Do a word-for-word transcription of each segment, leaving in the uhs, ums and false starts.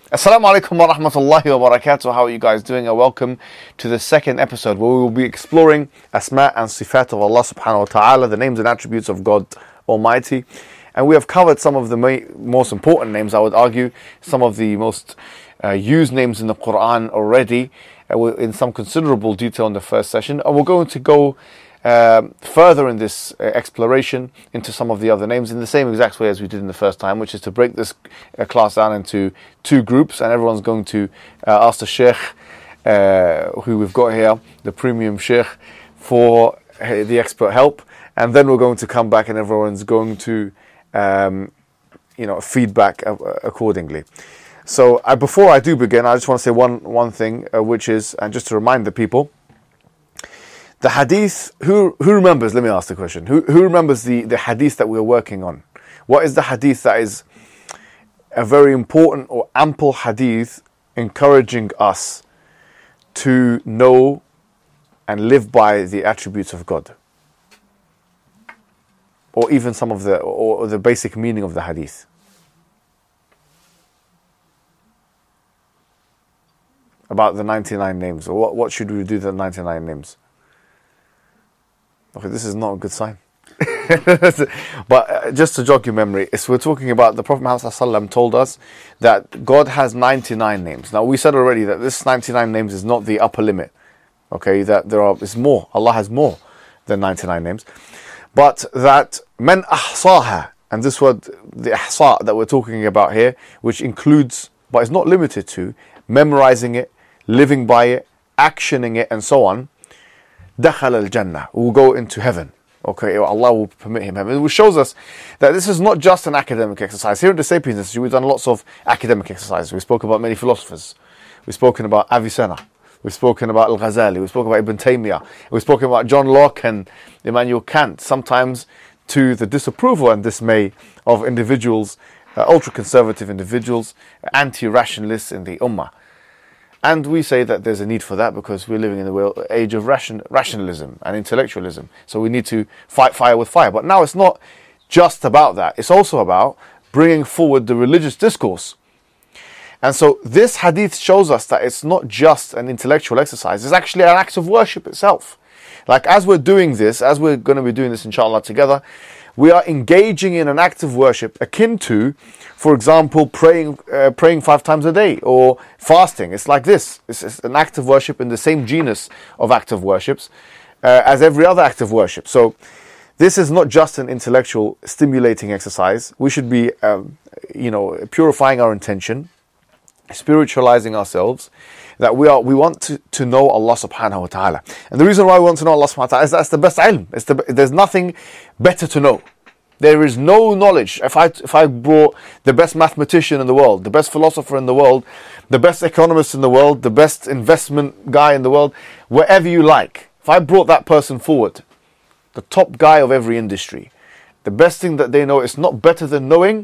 Assalamu alaikum wa rahmatullahi wa barakatuh. How are you guys doing? And welcome to the second episode where we will be exploring Asma and Sifat of Allah subhanahu wa ta'ala, the names and attributes of God Almighty. And we have covered some of the ma- most important names, I would argue, some of the most uh, used names in the Quran already, uh, in some considerable detail in the first session. And we're going to go Um, further in this uh, exploration into some of the other names in the same exact way as we did in the first time, which is to break this uh, class down into two groups, and everyone's going to uh, ask the Sheikh, uh, who we've got here, the premium Sheikh, for uh, the expert help, and then we're going to come back and everyone's going to, um, you know, feedback uh, accordingly. So uh, before I do begin, I just want to say one one thing, uh, which is, and just to remind the people, the hadith, who who remembers, let me ask the question, who who remembers the, the hadith that we're working on? What is the hadith that is a very important or ample hadith encouraging us to know and live by the attributes of God? Or even some of the, or the basic meaning of the hadith? About the ninety-nine names, or what, what should we do with the ninety-nine names? Okay, this is not a good sign. But uh, just to jog your memory, it's, we're talking about the Prophet Muhammad ﷺ told us that God has ninety-nine names. Now, we said already that this ninety-nine names is not the upper limit. Okay, that there are, it's more. Allah has more than ninety-nine names. But that men ahsaha, and this word, the ahsa that we're talking about here, which includes, but is not limited to, memorizing it, living by it, actioning it, and so on, Dakhal al-Jannah, will go into heaven. Okay, Allah will permit him heaven. Which shows us that this is not just an academic exercise. Here at the Sapiens Institute, we've done lots of academic exercises. We spoke about many philosophers. We've spoken about Avicenna. We've spoken about Al-Ghazali. We've spoken about Ibn Taymiyyah. We've spoken about John Locke and Immanuel Kant, sometimes to the disapproval and dismay of individuals, uh, ultra-conservative individuals, anti-rationalists in the Ummah. And we say that there's a need for that because we're living in the age of ration, rationalism and intellectualism. So we need to fight fire with fire. But now it's not just about that. It's also about bringing forward the religious discourse. And so this hadith shows us that it's not just an intellectual exercise. It's actually an act of worship itself. Like as we're doing this, as we're going to be doing this inshallah together, we are engaging in an act of worship akin to, for example, praying uh, praying five times a day or fasting. It's like this. It's, it's an act of worship in the same genus of act of worships uh, as every other act of worship. So this is not just an intellectual stimulating exercise. We should be, um, you know, purifying our intention, spiritualizing ourselves, that we are we want to, to know Allah subhanahu wa ta'ala. And the reason why we want to know Allah subhanahu wa ta'ala is that's the best ilm. It's the, there's nothing better to know. There is no knowledge. If I if I brought the best mathematician in the world, the best philosopher in the world, the best economist in the world, the best investment guy in the world, wherever you like, if I brought that person forward, the top guy of every industry, the best thing that they know is not better than knowing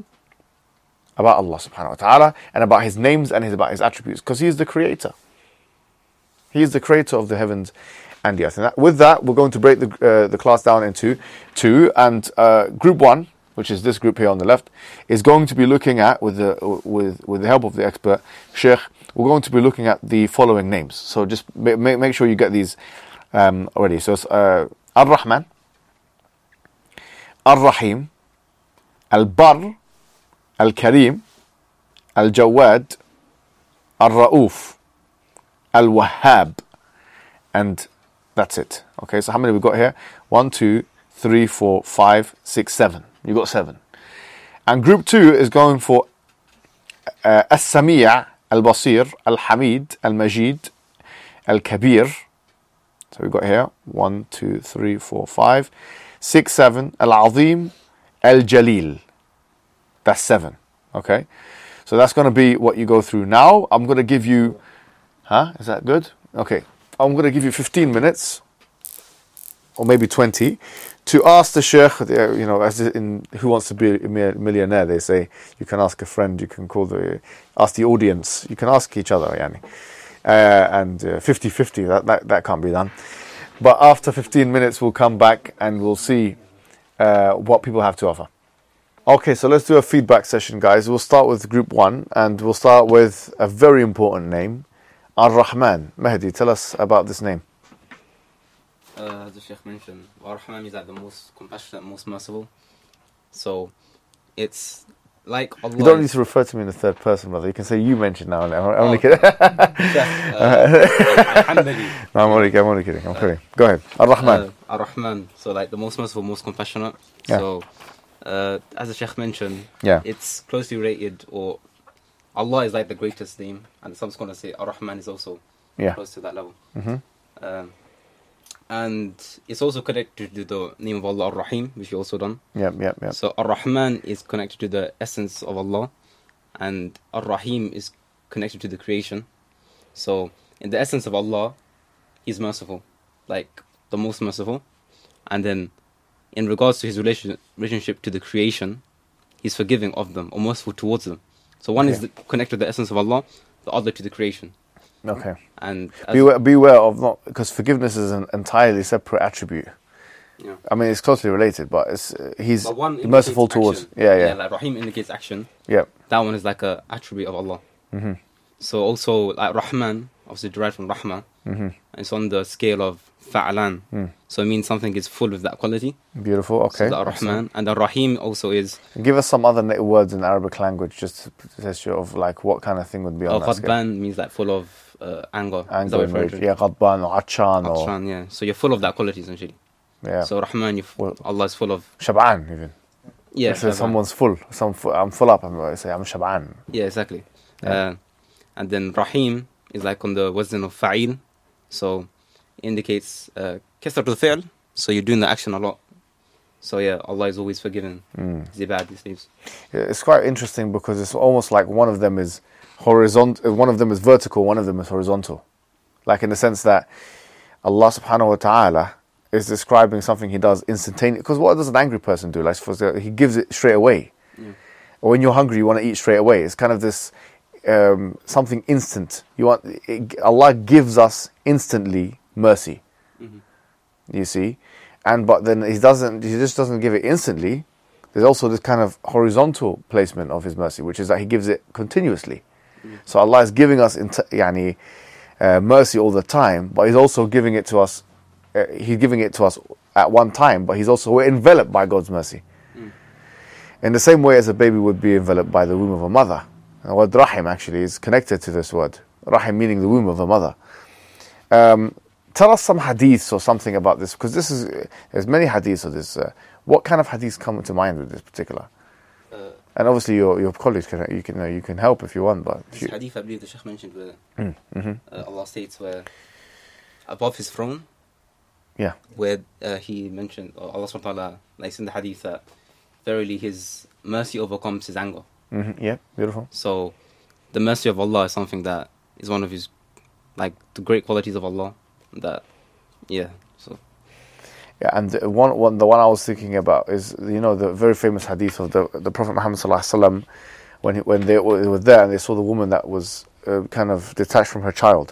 about Allah subhanahu wa ta'ala and about His names and his, about His attributes, because He is the creator. He is the creator of the heavens and the earth. And that, with that, we're going to break the uh, the class down into two. And uh, group one, which is this group here on the left, is going to be looking at, with the with with the help of the expert Sheikh, we're going to be looking at the following names. So just make make sure you get these um, already. So it's uh, Ar-Rahman, Ar-Rahim, Al-Barr, Al-Karim, Al-Jawad, Al-Ra'uf, Al-Wahhab, and that's it. Okay, so how many we got here? One, two, three, four, five, six, seven. You got seven. And group two is going for uh, As-Sami', Al-Basir, Al-Hamid, Al-Majid, Al-Kabir. So we got here one, two, three, four, five, six, seven. Al-Azim, Al-Jalil. That's seven. Okay, so that's going to be what you go through now. I'm going to give you, huh? Is that good? Okay, I'm going to give you fifteen minutes, or maybe twenty, to ask the Sheikh. You know, as in Who Wants to Be a Millionaire, they say you can ask a friend, you can call the, ask the audience, you can ask each other, yani. Uh, and uh, fifty-fifty, that, that that can't be done. But after fifteen minutes, we'll come back and we'll see uh, what people have to offer. Okay, so let's do a feedback session, guys. We'll start with group one, and we'll start with a very important name, Ar-Rahman. Mahdi, tell us about this name. Uh, as the Sheikh mentioned, Ar-Rahman is like the most compassionate, most merciful. So, it's like Allah. You don't need to refer to me in the third person, brother. You can say you mentioned now. I'm only Oh, kidding. Sheikh, uh, Alhamdulillah. No, I'm only, I'm only kidding. I'm kidding. Go ahead. Ar-Rahman. Uh, Ar-Rahman, so like the most merciful, most compassionate. Yeah. So, uh, as the Sheikh mentioned, Yeah. it's closely related, or Allah is like the greatest name, and some scholars say Ar-Rahman is also Yeah. close to that level. Mhm. Um, and it's also connected to the name of Allah Ar-Rahim, which we also done. Yep, yep, yep. So Ar-Rahman is connected to the essence of Allah, and Ar-Rahim is connected to the creation. So in the essence of Allah, He's merciful, like the most merciful. And then in regards to His relation, relationship to the creation, He's forgiving of them, or merciful towards them. So one is Okay. the, connected to the essence of Allah, the other to the creation. Okay. And as, Beware, beware of not, because forgiveness is an entirely separate attribute. yeah. I mean, it's closely related, but it's uh, he's But one merciful indicates towards. action. Yeah, yeah, Like Rahim indicates action. yeah. That one is like a attribute of Allah. Mm-hmm. So also like Rahman, obviously derived from Rahma, Mm-hmm. and it's on the scale of Fa'alan. Mm. So it means something is full of that quality. Beautiful. Okay. So the Rahman and the Rahim also is Give us some other na- words in Arabic language, just to test you of like what kind of thing would be on uh, that scale. Ghadban, means like full of uh, anger. Is that Anger what and you're rage. referring to? Yeah, Ghadban or Atshan or Atshan, yeah. So you're full of that quality essentially. yeah, So Rahman, you f- Well- Allah is full of Shab'an even. yeah. If Rahman. someone's full, some fu- I'm full up. I'm I say I'm Shab'an. Yeah, exactly. Yeah. Uh, and then Rahim is like on the wazn of Fa'il, so indicates uh, kasratul fi'l. So you're doing the action a lot. So yeah, Allah is always forgiving Mm. His ibad, His slaves. Yeah, it's quite interesting because it's almost like one of them is horizontal, one of them is vertical, one of them is horizontal. Like in the sense that Allah subhanahu wa ta'ala is describing something He does instantaneously. Because what does an angry person do? Like for example, He gives it straight away. Yeah. Or when you're hungry, you want to eat straight away. It's kind of this um, something instant. You want it, Allah gives us instantly mercy. Mhm. You see, and but then He doesn't. He just doesn't give it instantly. There's also this kind of horizontal placement of His mercy, which is that He gives it continuously. Mhm. So Allah is giving us int- yani, uh, mercy all the time, but He's also giving it to us. Uh, he's giving it to us at one time, but He's also we're enveloped by God's mercy. Mm. In the same way as a baby would be enveloped by the womb of a mother. The word rahim actually is connected to this word. Rahim meaning the womb of a mother. Um, tell us some hadiths or something about this, because this is there's many hadiths of this. Uh, what kind of hadiths come to mind with this particular? Uh, And obviously your your colleagues can you can uh, you can help if you want, but this if you, hadith I believe the Shaykh mentioned where Mm, mhm. uh, Allah states where above His throne, yeah, where uh, He mentioned, or Allah subhanahu wa ta'ala, like in the hadith that verily His mercy overcomes His anger. hmm yeah, beautiful. So the mercy of Allah is something that is one of His, like the great qualities of Allah. That, yeah. So Yeah, and the one, one the one I was thinking about is you know the very famous hadith of the the Prophet Muhammad sallallahu alaihi wasallam when he, when they were, they were there and they saw the woman that was uh, kind of detached from her child,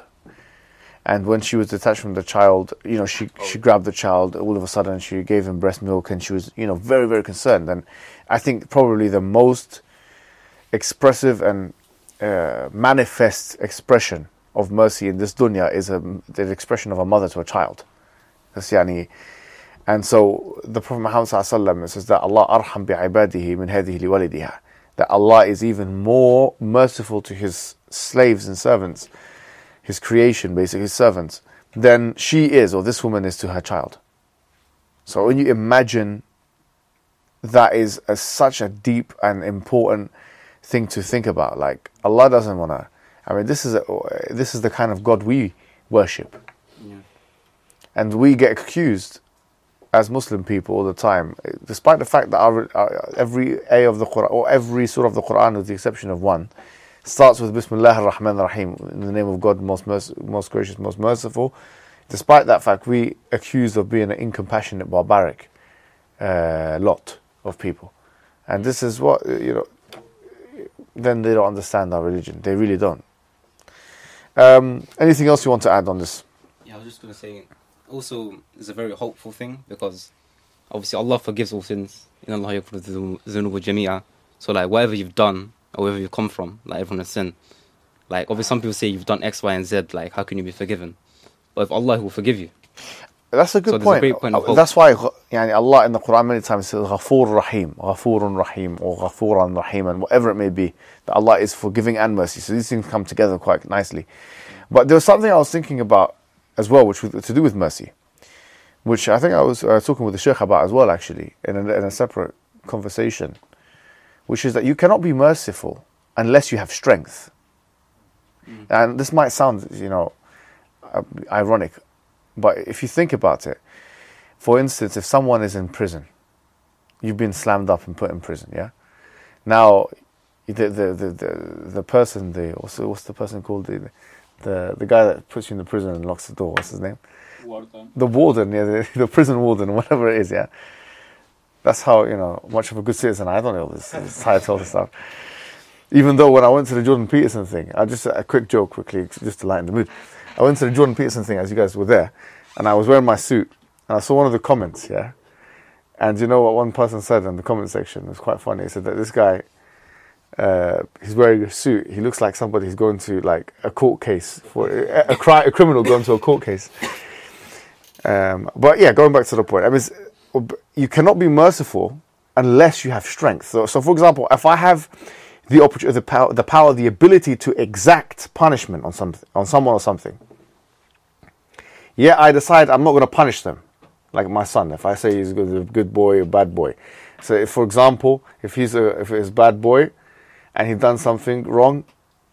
and when she was detached from the child, you know she she grabbed the child all of a sudden, she gave him breast milk, and she was you know very very concerned. And I think probably the most expressive and uh, manifest expression of mercy in this dunya is a, the expression of a mother to a child. That's yani. And so the Prophet Muhammad sallallahu alaihi wasallam says that Allah arham bi'ibadihi min hadihi liwalidiha, that Allah is even more merciful to His slaves and servants, His creation, basically His servants, than she is, or this woman is to her child. So when you imagine that is a, such a deep and important thing to think about, like Allah doesn't want to. I mean, this is a, this is the kind of God we worship, yeah. and we get accused as Muslim people all the time, despite the fact that our, our, every ayah of the Quran, or every surah of the Quran, with the exception of one, starts with Bismillah ar-Rahman ar-Rahim, in the name of God, most merc- most gracious, most merciful. Despite that fact, we accused of being an incompassionate, barbaric uh, lot of people, and this is what you know. Then they don't understand our religion. They really don't. Um, anything else you want to add on this? Yeah, I was just gonna say. Also, it's a very hopeful thing because obviously Allah forgives all sins. Inna Allah yaghfiru dhunuba jami'a. So like whatever you've done or wherever you've come from, like everyone has sinned. Like obviously some people say you've done X, Y, and Z. Like how can you be forgiven? But if Allah will forgive you. That's a good So there's a point. great point of hope. That's why يعني, Allah in the Quran many times says Ghafoor Rahim, Ghafoorun Rahim, or Ghafooran Rahim, and whatever it may be. That Allah is forgiving and mercy. So these things come together quite nicely. But there was something I was thinking about as well, which was to do with mercy, which I think I was uh, talking with the Sheikh about as well, actually, in a, in a separate conversation, which is that you cannot be merciful unless you have strength. Mm. And this might sound, you know, uh, ironic, but if you think about it, for instance, if someone is in prison, you've been slammed up and put in prison, yeah? Now, the the the the, the person, the what's the, what's the person called? The, the the guy that puts you in the prison and locks the door, what's his name? Warden. The warden, yeah, the, the prison warden, whatever it is, yeah? That's how, you know, much of a good citizen I don't know this, this title and stuff. Even though when I went to the Jordan Peterson thing, I just, a quick joke quickly, just to lighten the mood. I went to the Jordan Peterson thing, as you guys were there, and I was wearing my suit, and I saw one of the comments, yeah? And you know what one person said in the comment section? It was quite funny. He said that this guy, uh, he's wearing a suit. He looks like somebody who's going to like a court case for a, a, cri- a criminal going to a court case. Um, but yeah, going back to the point, I mean, you cannot be merciful unless you have strength. So, so for example, if I have the opportunity, the power, the power, the ability to exact punishment on something, on someone or something, yeah, I decide I'm not going to punish them. Like my son, if I say he's a good, a good boy, a bad boy. So, if, for example, if he's a if he's a bad boy, and he's done something wrong,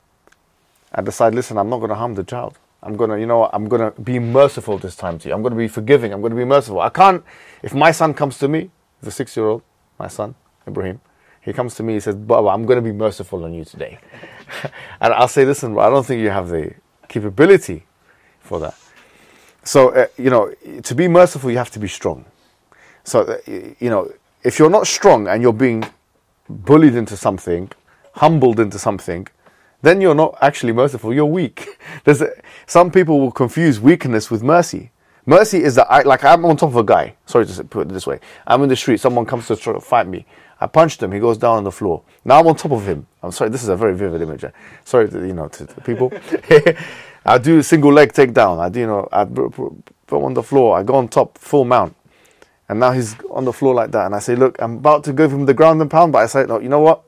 I decide, listen, I'm not going to harm the child. I'm going to, you know what, I'm going to be merciful this time to you. I'm going to be forgiving. I'm going to be merciful. I can't, if my son comes to me, the six-year-old, my son, Ibrahim, he comes to me, he says, Baba, I'm going to be merciful on you today. And I'll say, listen, I don't think you have the capability for that. So, uh, you know, to be merciful, you have to be strong. So, uh, you know, if you're not strong and you're being bullied into something, humbled into something, then you're not actually merciful, you're weak. There's a, some people will confuse weakness with mercy. Mercy is that, I, like I'm on top of a guy, sorry to put it this way, I'm in the street, someone comes to try to fight me, I punched him, he goes down on the floor. Now I'm on top of him. I'm sorry, this is a very vivid image. Sorry, to, you know, to, to people. I do a single leg takedown, I do, you know, I put him on the floor, I go on top, full mount. And now he's on the floor like that, and I say, look, I'm about to give him the ground and pound, but I say, no, you know what?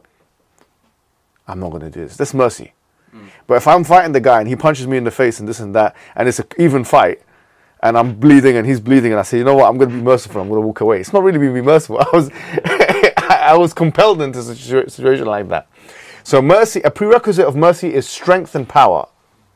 I'm not going to do this. That's mercy. Mm. But if I'm fighting the guy and he punches me in the face and this and that, and it's an even fight, and I'm bleeding and he's bleeding, and I say, you know what, I'm going to be merciful, I'm going to walk away. It's not really being merciful. I was, I was compelled into a situation like that. So mercy, a prerequisite of mercy is strength and power.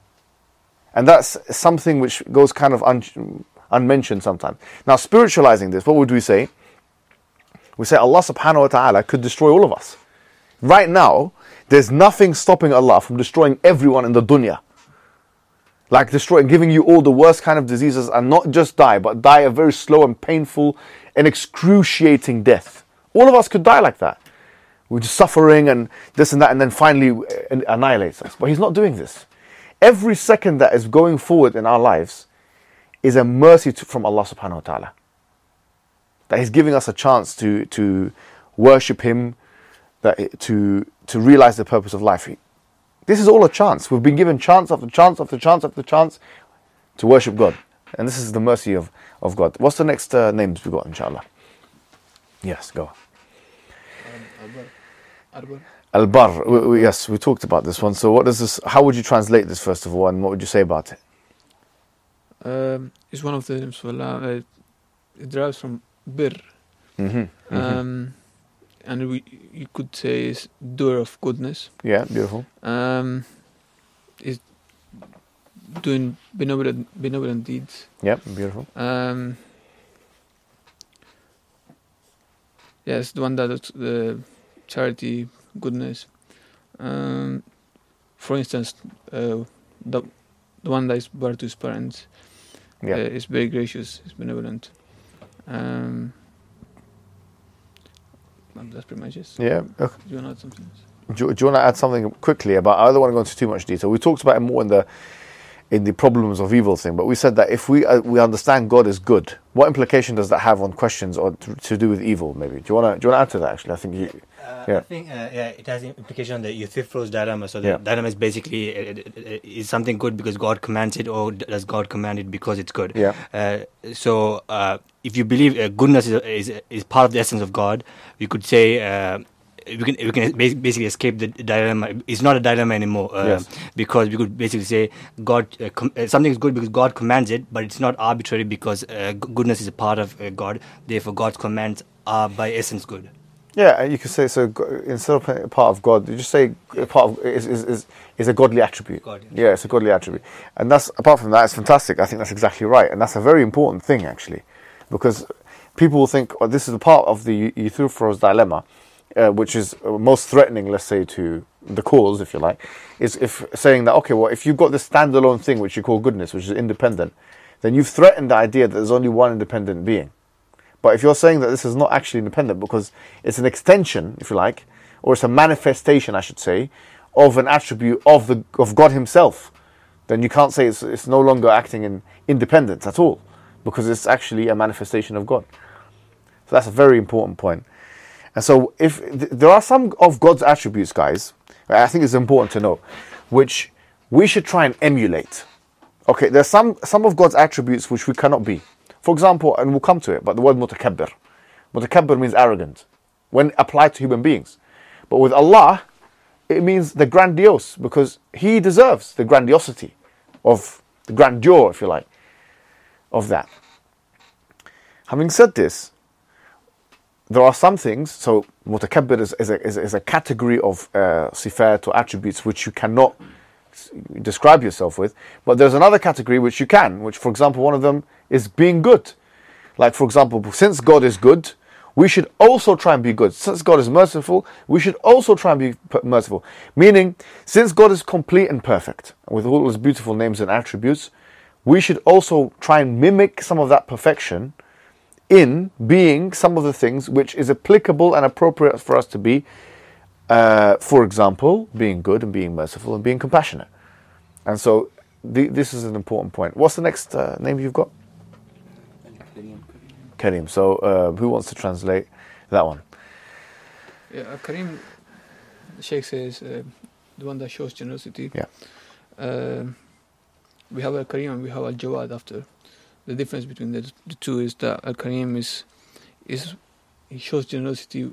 And that's something which goes kind of un- unmentioned sometimes. Now, spiritualizing this, what would we say? We say Allah subhanahu wa ta'ala could destroy all of us. Right now, there's nothing stopping Allah from destroying everyone in the dunya. Like destroying, giving you all the worst kind of diseases and not just die, but die a very slow and painful and excruciating death. All of us could die like that. We're just suffering and this and that, and then finally annihilates us. But He's not doing this. Every second that is going forward in our lives is a mercy to, from Allah subhanahu wa ta'ala. That He's giving us a chance to, to worship Him, that to to realize the purpose of life. This is all a chance. We've been given chance after chance after chance after chance to worship God. And this is the mercy of, of God. What's the next uh, names we got, inshallah? Yes, go. Um, Al-Bar. We, we, yes, we talked about this one. So what does this, how would you translate this first of all, and what would you say about it? Um, it's one of the names for Allah. Uh, it derives from Bir. Mm-hmm, mm-hmm. Um, and we, you could say it's doer of goodness. Yeah, beautiful. Um, it's doing benevolent, benevolent deeds. Yeah, beautiful. Um, yes, the one that does the charity, goodness. Um, for instance, uh, the the one that is better to his parents. Yeah, uh, is very gracious, is benevolent. Um, That's pretty much it. yeah. Okay. Do you want to add something else? Do, do you want to add something quickly about? I don't want to go into too much detail. We talked about it more in the in the problems of evil thing. But we said that if we uh, we understand God is good, what implication does that have on questions or to, to do with evil? Maybe do you want to do you want to add to that? Actually, I think you. Uh, Yeah. I think uh, yeah, it has implication on the Euthyphro's dilemma. So the Yeah. dilemma is basically uh, uh, is something good because God commands it, or does God command it because it's good? Yeah. Uh, so uh, if you believe uh, goodness is, is is part of the essence of God, we could say. Uh, we can we can bas- basically escape the dilemma. It's not a dilemma anymore uh, Yes. because we could basically say God uh, com- uh, something is good because God commands it, but it's not arbitrary because uh, g- goodness is a part of uh, God. Therefore, God's commands are by essence good. Yeah, you could say so. go- Instead of putting part of God, you just say a part of is is is, is a godly attribute. God, yeah. It's a godly attribute, and that's apart from that, it's fantastic. I think that's exactly right, and that's a very important thing actually, because people will think, oh, this is a part of the Euthyphro's dilemma, uh, which is uh, most threatening, let's say, to the cause, if you like, is if saying that okay, well, if you've got this standalone thing which you call goodness, which is independent, then you've threatened the idea that there's only one independent being. But if you're saying that this is not actually independent because it's an extension, if you like, or it's a manifestation, I should say, of an attribute of the of God Himself, then you can't say it's it's no longer acting in independence at all, because it's actually a manifestation of God. So that's a very important point. And so if th- there are some of God's attributes, guys, I think it's important to know, which we should try and emulate. Okay, there's some some of God's attributes which we cannot be. For example, and we'll come to it, but the word mutakabbir. Mutakabbir means arrogant when applied to human beings. But with Allah, it means the grandiose, because He deserves the grandiosity of the grandeur, if you like, of that. Having said this, there are some things, so mutakabbir is, is, a, is, a, is a category of uh, sifat or attributes which you cannot describe yourself with, but there's another category which you can, which, for example, one of them is being good. Like, for example, since God is good, we should also try and be good. Since God is merciful, we should also try and be p- merciful. Meaning, since God is complete and perfect, with all His beautiful names and attributes, we should also try and mimic some of that perfection in being some of the things which is applicable and appropriate for us to be. Uh, for example, being good and being merciful and being compassionate. And so the, this is an important point. What's the next uh, name you've got? Kareem. So uh, who wants to translate that one? Yeah, uh, Kareem, the Sheikh says, uh, the one that shows generosity. Yeah. Uh, we have Al-Kareem and we have Al-Jawad after. The difference between the, the two is that Al-Kareem is, is, he shows generosity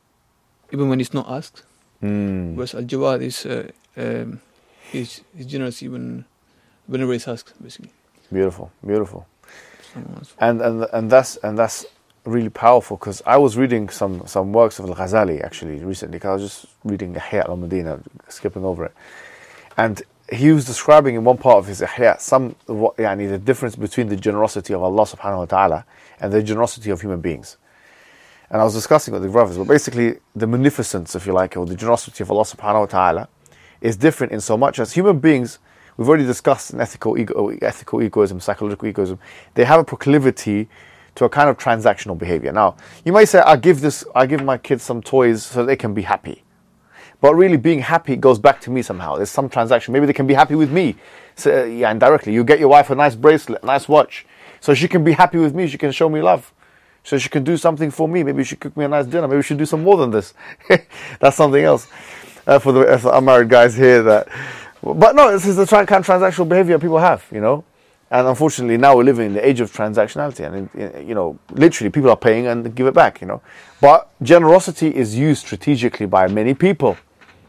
even when it's not asked. Mm. Whereas Al-Jawad is, uh, um, he's, he's generous even whenever it's asked, basically. Beautiful, beautiful. Someone else. And and and that's and that's really powerful, because I was reading some some works of Al-Ghazali actually recently, because I was just reading Ihya al-Madina, skipping over it, and he was describing in one part of his Ihya some what yani, the difference between the generosity of Allah subhanahu wa ta'ala and the generosity of human beings. And I was discussing with the brothers, but basically the munificence, if you like, or the generosity of Allah subhanahu wa ta'ala is different in so much as human beings, we've already discussed in ethical ego, ethical egoism, psychological egoism, they have a proclivity to a kind of transactional behavior. Now, you may say, I give this, I give my kids some toys so they can be happy. But really being happy goes back to me somehow. There's some transaction. Maybe they can be happy with me. So, uh, yeah, indirectly. You get your wife a nice bracelet, a nice watch, so she can be happy with me, she can show me love. So she can do something for me. Maybe she cook me a nice dinner. Maybe we should do some more than this. That's something else uh, for the for unmarried guys here. That, but no, this is the kind of transactional behavior people have, you know. And unfortunately, now we're living in the age of transactionality, and you know, literally, people are paying and give it back, you know. But generosity is used strategically by many people.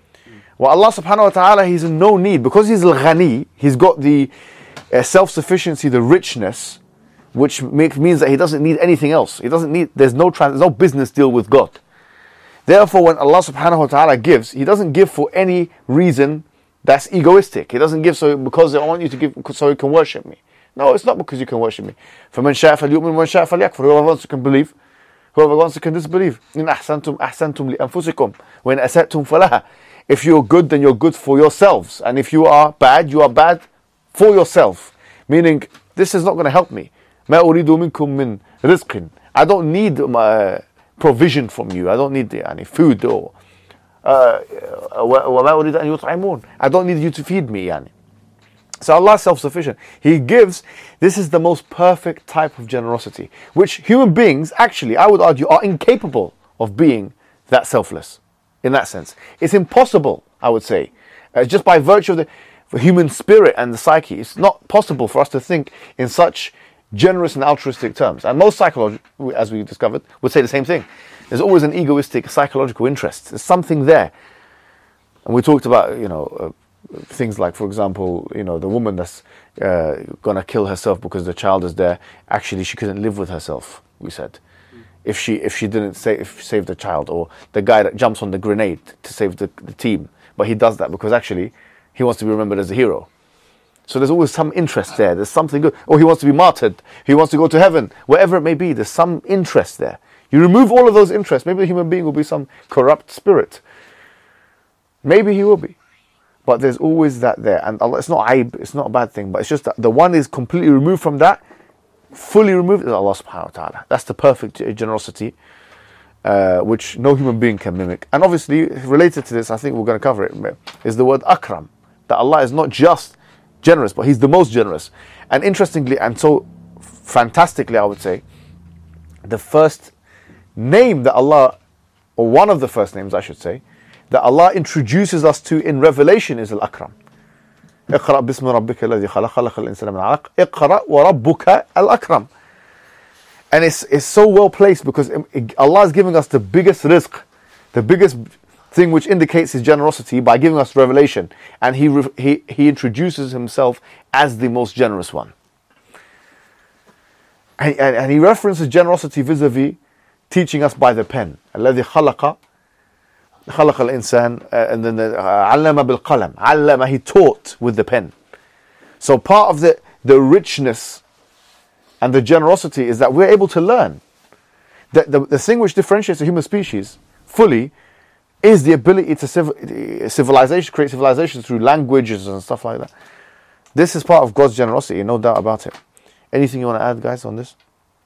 Well, Allah Subhanahu wa Taala, He's in no need, because He's al-Ghani. He's got the uh, self-sufficiency, the richness, which make, means that He doesn't need anything else. He doesn't need. There's no trans, there's no business deal with God. Therefore, when Allah Subhanahu wa Taala gives, He doesn't give for any reason that's egoistic. He doesn't give so because I want you to give so you can worship me. No, it's not because you can worship me. فَمَنْ شَاءَ فَلْيُؤْمِنْ وَمَنْ شَاءَ فَلْيَكْفُرْ. Whoever wants to can believe, whoever wants to can disbelieve. إِنْ أَحْسَنْتُمْ أَحْسَنْتُمْ لِأَنفُسِكُمْ وَإِنْ أَسَأْتُمْ فَلَهَا. If you're good, then you're good for yourselves. And if you are bad, you are bad for yourself. Meaning, this is not going to help me. مَا أُرِيدُ مِنْكُمْ مِنْ رِزْقٍ. I don't need my provision from you. I don't need any food or uh, وَمَا أُرِيدُ أَنْ يُطْعِمُونَ. I don't need you to feed me. Yani. So Allah is self-sufficient. He gives, this is the most perfect type of generosity, which human beings, actually, I would argue, are incapable of being that selfless, in that sense. It's impossible, I would say, uh, just by virtue of the, the human spirit and the psyche. It's not possible for us to think in such generous and altruistic terms. And most psychologists, as we discovered, would say the same thing. There's always an egoistic psychological interest. There's something there. And we talked about, you know, uh, things like, for example, you know, the woman that's uh, going to kill herself because the child is there. Actually, she couldn't live with herself, we said. Mm. If she if she didn't save, save the child, or the guy that jumps on the grenade to save the, the team. But he does that because actually he wants to be remembered as a hero. So there's always some interest there. There's something good. Or he wants to be martyred. He wants to go to heaven. Wherever it may be, there's some interest there. You remove all of those interests, maybe the human being will be some corrupt spirit. Maybe he will be. But there's always that there. And Allah, it's not aib, it's not a bad thing, but it's just that the one is completely removed from that, fully removed, is Allah subhanahu wa ta'ala. That's the perfect generosity, uh, which no human being can mimic. And obviously, related to this, I think we're going to cover it, is the word akram. That Allah is not just generous, but He's the most generous. And interestingly, and so fantastically, I would say, the first name that Allah, or one of the first names I should say, that Allah introduces us to in Revelation is Al-Akram. اقرأ باسم ربك الذي خلق خلق الإنسان من علق اقرأ وربك الأكرم. And it's, it's so well placed because Allah is giving us the biggest rizq, the biggest thing which indicates His generosity by giving us revelation. And He, he, he introduces Himself as the most generous one. And, and, and He references generosity vis-a-vis teaching us by the pen. الذي خلق خلق الإنسان, uh, and then the, uh, علم بالقلم. علم, He taught with the pen. So part of the, the richness and the generosity is that we're able to learn. The, the, the thing which differentiates the human species fully is the ability to civ- civilization, create civilizations through languages and stuff like that. This is part of God's generosity, no doubt about it. Anything you want to add, guys, on this?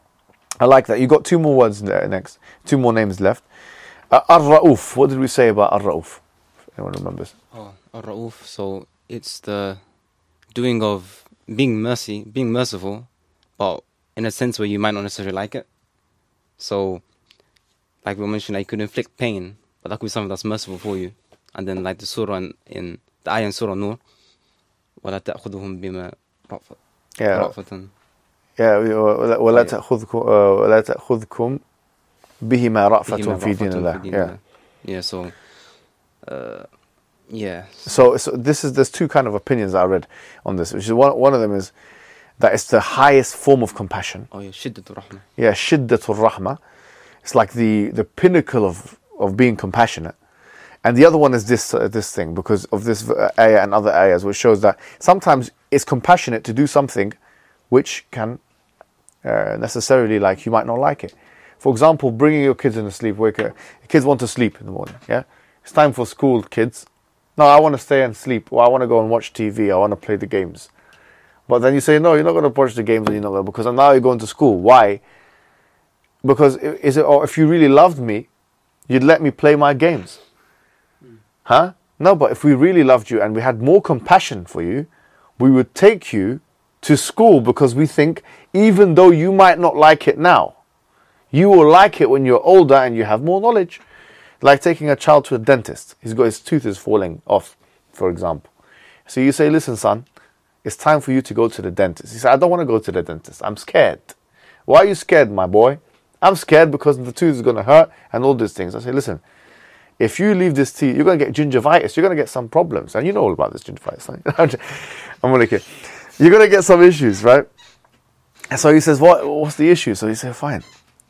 I like that. You got two more words there next. Two more names left. Uh, Ar-Ra'uf. What did we say about Ar-Ra'uf? If anyone remembers? Oh, Ar-Ra'uf. So it's the doing of being mercy, being merciful, but in a sense where you might not necessarily like it. So, like we mentioned, like you could inflict pain, but that could be something that's merciful for you. And then, like the surah in, in the ayah in Surah Nur, وَلَا تَأْخُذُهُمْ بِمَا رَأْفَةً. Yeah. رأفة. Yeah. وَلَا تَأْخُذْكُمْ بِهِمَا رَأْفَةٌ فِي دِينِ اللَّهِ. Yeah. Yeah. So, uh, yeah. So, so this is there's two kind of opinions that I read on this. Which is one one of them is that it's the highest form of compassion. Oh yeah, shiddatul rahmah. Yeah, shiddatul rahmah. It's like the, the pinnacle of, of being compassionate. And the other one is this uh, this thing, because of this ayah and other ayahs, which shows that sometimes it's compassionate to do something which can uh, necessarily, like, you might not like it. For example, bringing your kids in to sleep. Wake up. Kids want to sleep in the morning. Yeah, it's time for school, kids. No, I want to stay and sleep. Or I want to go and watch T V. I want to play the games. But then you say, no, you're not going to watch the games, and you're not going, because now you're going to school. Why? Because is it? Or if you really loved me, you'd let me play my games. Mm. Huh? No, but if we really loved you and we had more compassion for you, we would take you to school, because we think, even though you might not like it now, you will like it when you're older and you have more knowledge. Like taking a child to a dentist. He's got his tooth is falling off, for example. So you say, listen, son, it's time for you to go to the dentist. He said, I don't want to go to the dentist. I'm scared. Why are you scared, my boy? I'm scared because the tooth is going to hurt and all these things. I say, listen, if you leave this teeth, you're going to get gingivitis. You're going to get some problems. And you know all about this gingivitis. Right? I'm going to kid. You're going to get some issues, right? And so he says, what? What's the issue? So he said, fine.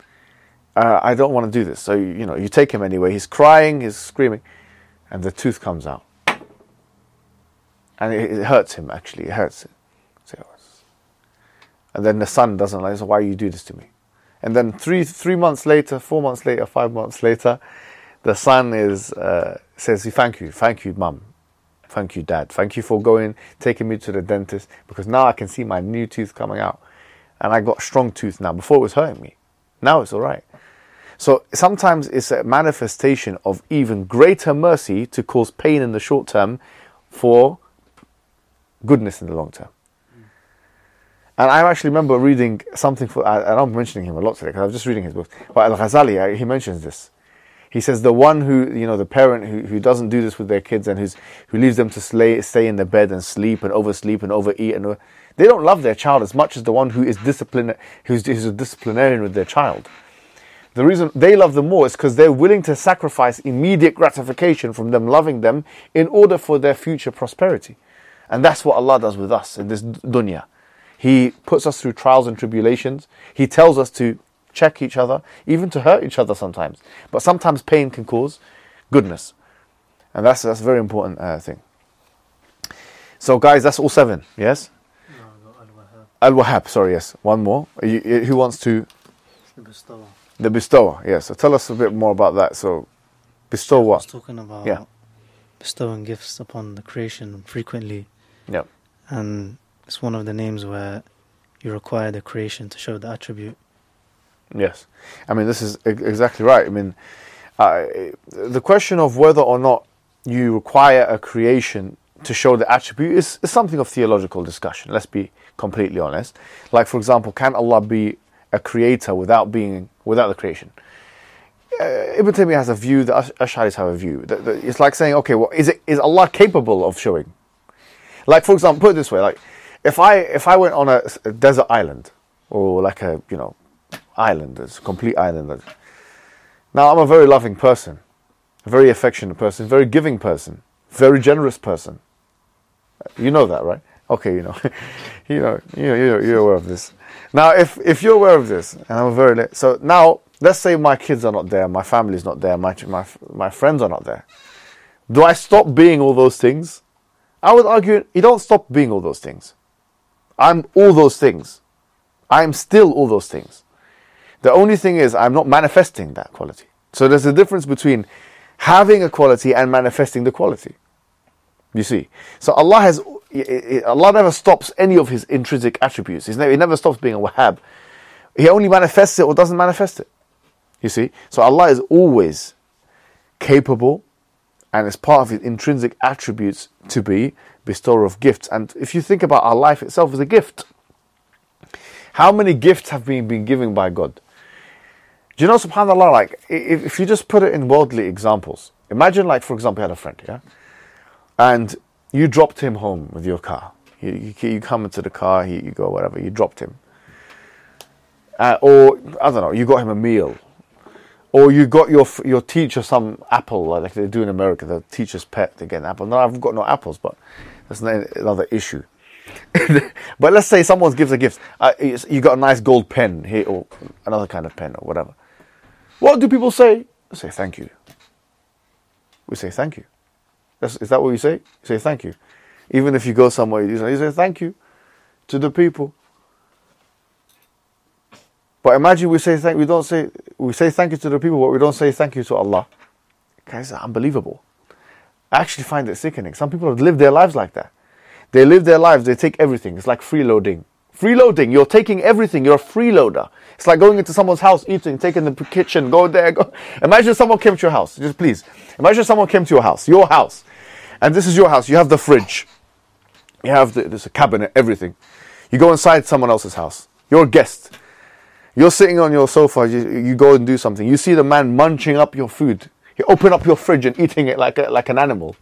Uh, I don't want to do this. So, you, you know, you take him anyway. He's crying, he's screaming, and the tooth comes out. And it, it hurts him, actually. It hurts him. So, and then the son doesn't like it. So why you do this to me? And then three three months later, four months later, five months later, the son is uh, says, thank you, thank you, mum. Thank you, dad. Thank you for going, taking me to the dentist, because now I can see my new tooth coming out. And I got strong tooth now. Before it was hurting me. Now it's all right. So sometimes it's a manifestation of even greater mercy to cause pain in the short term for goodness in the long term. And I actually remember reading something, for, and I'm mentioning him a lot today because I was just reading his book. But Al-Ghazali, he mentions this. He says the one who, you know, the parent who, who doesn't do this with their kids and who's, who leaves them to slay, stay in their bed and sleep and oversleep and overeat, and they don't love their child as much as the one who is discipline, who's, who's a disciplinarian with their child. The reason they love them more is because they're willing to sacrifice immediate gratification from them loving them in order for their future prosperity. And that's what Allah does with us in this dunya. He puts us through trials and tribulations. He tells us to check each other, even to hurt each other sometimes. But sometimes pain can cause goodness. And that's, that's a very important uh, thing. So guys, that's all seven, yes? No, Al-Wahhab. Al-Wahhab, sorry, yes. One more. You, you, who wants to? The bestower. The bestower, yes. So tell us a bit more about that. So, bestow I was what? talking about Yeah. bestowing gifts upon the creation frequently. Yep. And it's one of the names where you require the creation to show the attribute. Yes. I mean, this is e- exactly right. I mean, uh, the question of whether or not you require a creation to show the attribute is, is something of theological discussion. Let's be completely honest. Like, for example, can Allah be a creator without being without the creation? Uh, Ibn Taymiyyah has a view, the Ash- Ash'aris have a view. That, that it's like saying, okay, well, is it is Allah capable of showing? Like, for example, put it this way: like, if I if I went on a, a desert island, or like a you know island, it's a complete island. Now, I'm a very loving person, a very affectionate person, very giving person, very generous person. You know that, right? Okay, you know, you know, you know, you're, you're aware of this. Now, if if you're aware of this, and I'm very li- so now, let's say my kids are not there, my family's not there, my my my friends are not there. Do I stop being all those things? I would argue you don't stop being all those things. I'm all those things. I'm still all those things. The only thing is I'm not manifesting that quality. So there's a difference between having a quality and manifesting the quality. You see, so Allah has Allah never stops any of His intrinsic attributes. He's never, he never stops being a Wahhab. He only manifests it or doesn't manifest it. You see, so Allah is always capable, and it's part of His intrinsic attributes to be bestower of gifts. And if you think about our life itself as a gift, how many gifts have been been given by God? Do you know, subhanAllah, like if, if you just put it in worldly examples, imagine, like, for example, you had a friend, yeah, and you dropped him home with your car. You, you, you come into the car, he, you go, whatever, you dropped him. Uh, or, I don't know, you got him a meal. Or you got your your teacher some apple, like they do in America, the teacher's pet, they get an apple. No, I've got no apples, but that's another issue. But let's say someone gives a gift. Uh, you got a nice gold pen here, or another kind of pen, or whatever. What do people say? They say thank you. We say thank you. That's, is that what you say? You say thank you. Even if you go somewhere, you say, you say thank you to the people. But imagine we say thank we don't say we say thank you to the people, but we don't say thank you to Allah. Guys, it's unbelievable. I actually find it sickening. Some people have lived their lives like that. They live their lives, they take everything. It's like freeloading. Freeloading, you're taking everything, you're a freeloader. It's like going into someone's house, eating, taking the kitchen, go there, go. Imagine someone came to your house, just please. Imagine someone came to your house, your house. And this is your house, you have the fridge. You have the, there's a cabinet, everything. You go inside someone else's house. You're a guest. You're sitting on your sofa, you, you go and do something. You see the man munching up your food. You open up your fridge and eating it like a, like an animal.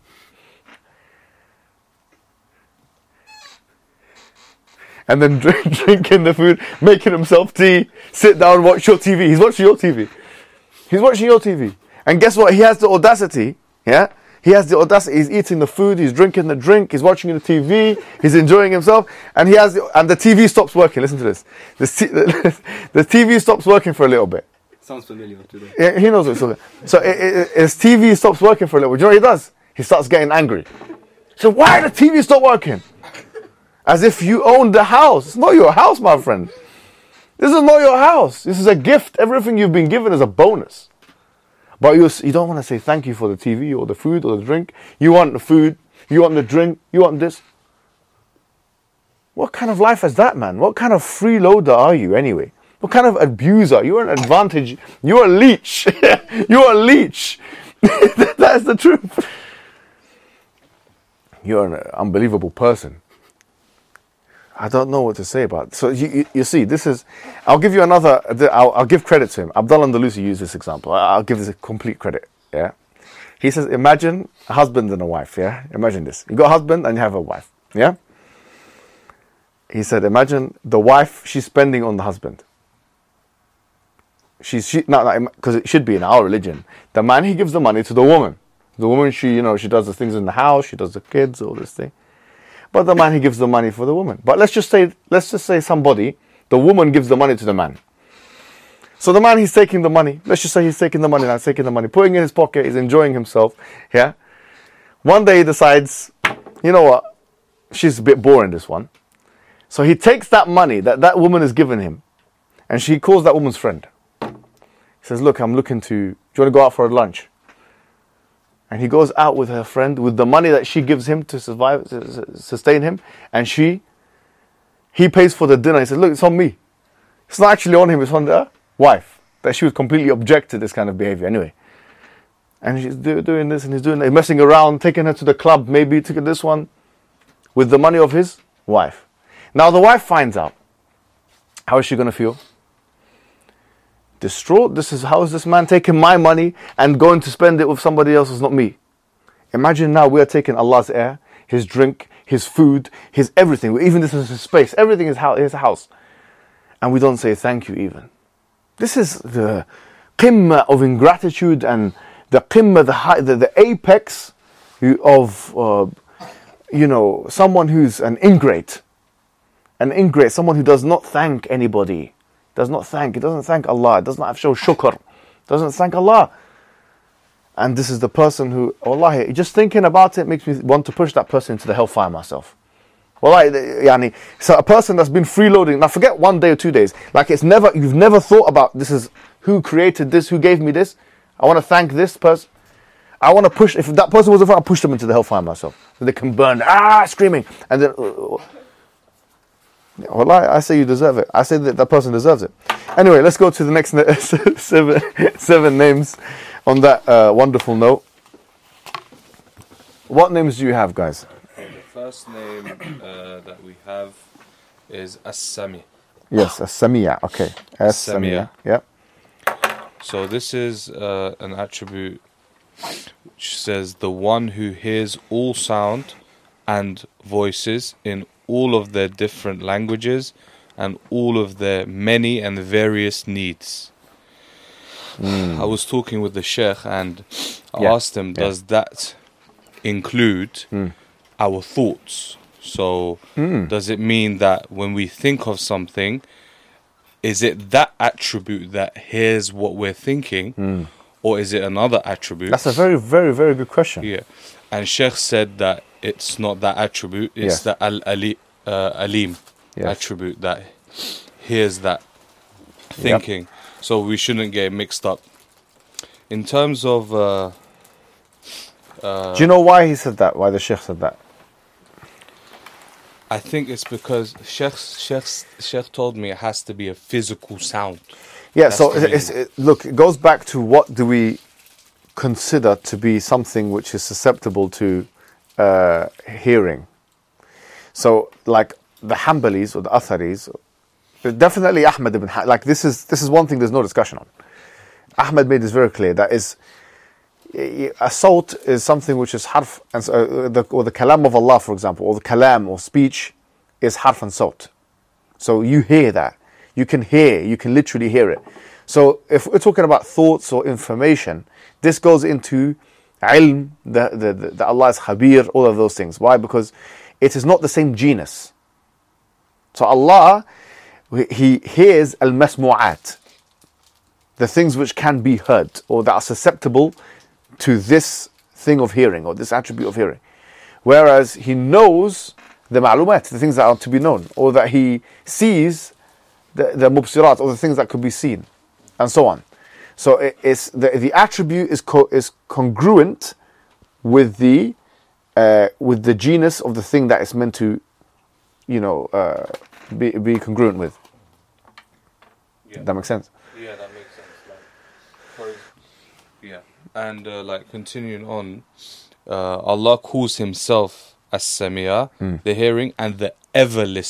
And then drink, drinking the food, making himself tea, sit down, watch your T V. He's watching your T V. He's watching your T V. And guess what? He has the audacity, yeah? He has the audacity. He's eating the food, he's drinking the drink, he's watching the T V, he's enjoying himself, and he has the, and the T V stops working. Listen to this. The, t- the, the T V stops working for a little bit. Sounds familiar today. Yeah, he knows what it's talking. So it, it, his T V stops working for a little bit. Do you know what he does? He starts getting angry. So why did the T V stop working? As if you own the house. It's not your house, my friend. This is not your house. This is a gift. Everything you've been given is a bonus. But you you don't want to say thank you for the T V or the food or the drink. You want the food. You want the drink. You want this. What kind of life is that, man? What kind of freeloader are you anyway? What kind of abuser? You're an advantage. You're a leech. You're a leech. That's the truth. You're an unbelievable person. I don't know what to say about it. So you, you, you see, this is, I'll give you another, I'll, I'll give credit to him. Abdullah Andalusi used this example. I'll give this a complete credit, yeah? He says, imagine a husband and a wife, yeah? Imagine this. You got a husband and you have a wife, yeah? He said, imagine the wife she's spending on the husband. She's, she, not, because it should be in our religion. The man, he gives the money to the woman. The woman, she, you know, she does the things in the house, she does the kids, all this thing. But the man, he gives the money for the woman. But let's just say, let's just say somebody, the woman gives the money to the man. So the man, he's taking the money. Let's just say he's taking the money now, he's taking the money, putting it in his pocket, he's enjoying himself. Yeah. One day he decides, you know what? She's a bit boring, this one. So he takes that money that that woman has given him, and she calls that woman's friend. He says, look, I'm looking to, do you want to go out for a lunch? And he goes out with her friend with the money that she gives him to survive, to sustain him. And she, he pays for the dinner. He says, look, it's on me. It's not actually on him, it's on the wife. That she was completely object to this kind of behavior anyway. And she's do, doing this and he's doing that, messing around, taking her to the club, maybe taking this one with the money of his wife. Now the wife finds out. How is she going to feel? Distraught. This is, how is this man taking my money and going to spend it with somebody else who's not me? Imagine now we are taking Allah's air, His drink, His food, His everything. Even this is His space. Everything is His house. And we don't say thank you even. This is the qimma of ingratitude and the qimma, the, high, the, the apex of, uh, you know, someone who's an ingrate. An ingrate, someone who does not thank anybody. Does not thank, it doesn't thank Allah, it does not show shukr, doesn't thank Allah. And this is the person who, wallahi, just thinking about it makes me want to push that person into the hellfire myself. Wallahi, yani, so a person that's been freeloading, now forget one day or two days, like it's never, you've never thought about, this is who created this, who gave me this, I want to thank this person. I want to push, if that person was in front, I'll push them into the hellfire myself. So they can burn, ah, screaming, and then, uh, well, I, I say you deserve it. I say that that person deserves it. Anyway, let's go to the next na- seven, seven names on that uh, wonderful note. What names do you have, guys? The first name uh, that we have is As-Sami. Yes, As-Sami'a. Okay. As-Sami'a. Yep. So this is uh, an attribute which says the one who hears all sound and voices in all of their different languages and all of their many and various needs. Mm. I was talking with the Sheikh and I yeah. asked him, yeah. does that include mm. our thoughts? So mm. does it mean that when we think of something, is it that attribute that hears what we're thinking, mm. or is it another attribute? That's a very, very, very good question. Yeah. And Sheikh said that it's not that attribute, it's yes. the al-ali, uh, alim yes. attribute that hears that thinking. Yep. So we shouldn't get mixed up. In terms of... Uh, uh, Do you know why he said that? Why the Sheikh said that? I think it's because Sheikh, Sheikh, Sheikh told me it has to be a physical sound. Yeah, That's so it's, it, look, it goes back to what do we consider to be something which is susceptible to uh, hearing. So, like the Hanbalis or the Atharis, definitely Ahmad ibn Ha- like this is this is one thing there's no discussion on. Ahmad made this very clear. That is, a sawt is something which is harf, and so, uh, the, or the kalam of Allah, for example, or the kalam or speech is harf and sawt. So you hear that. You can hear, you can literally hear it. So if we're talking about thoughts or information, this goes into ilm, the, the, the, the Allah is khabir, all of those things. Why? Because it is not the same genus. So Allah, He hears al-masmu'at, the things which can be heard or that are susceptible to this thing of hearing or this attribute of hearing. Whereas He knows the ma'lumat, the things that are to be known, or that He sees the, the mubsirat, or the things that could be seen, and so on. So it, it's the, the attribute is co- is congruent with the uh, with the genus of the thing that it's meant to, you know, uh, be be congruent with. Yeah. That makes sense. Yeah, that makes sense. Like, for, yeah, and uh, like continuing on, uh, Allah calls Himself as-Sami'a, mm. the hearing, and the ever listening.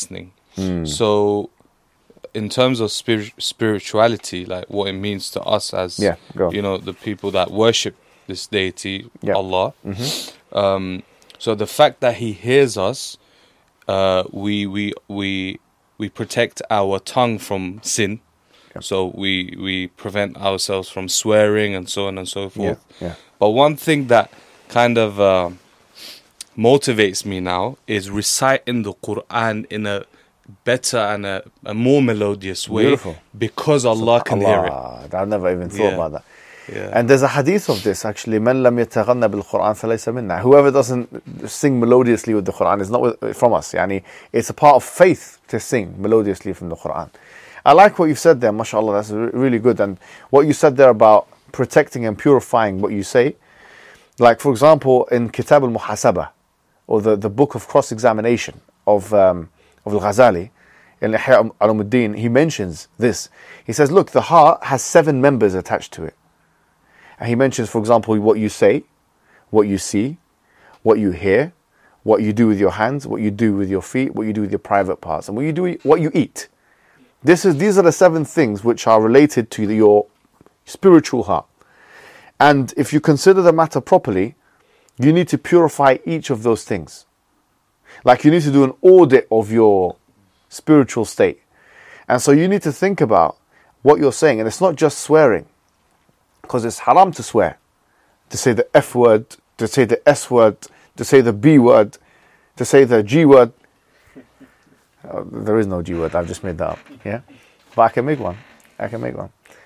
Mm. So, in terms of spir- spirituality, like what it means to us as Yeah, go. you know the people that worship this deity, Yeah. Allah. Mm-hmm. Um, so the fact that He hears us, uh, we we we we protect our tongue from sin. Yeah. So we we prevent ourselves from swearing and so on and so Yeah, forth. yeah. But one thing that kind of uh, motivates me now is reciting the Quran in a better and a, a more melodious way, Beautiful. because Allah can hear it. Allah, I've never even thought Yeah. about that. Yeah. And there's a hadith of this actually. Man lam yataghanna bil Quran falaysa minna. Whoever doesn't sing melodiously with the Quran is not with, from us. Yani, it's a part of faith to sing melodiously from the Quran. I like what you've said there, mashallah. That's re- really good. And what you said there about protecting and purifying what you say. Like, for example, in Kitab al-Muhasabah, or the, the book of cross-examination of, um, of Al-Ghazali, in Ihya Ulumuddin, he mentions this. He says, look, the heart has seven members attached to it. And he mentions, for example, what you say, what you see, what you hear, what you do with your hands, what you do with your feet, what you do with your private parts, and what you do, what you eat. This is these are the seven things which are related to your spiritual heart. And if you consider the matter properly, you need to purify each of those things. Like you need to do an audit of your spiritual state. And so you need to think about what you're saying. And it's not just swearing, because it's haram to swear, to say the F word, to say the S word, to say the B word, to say the G word. Uh, there is no G word, I've just made that up. Yeah, but I can make one. I can make one.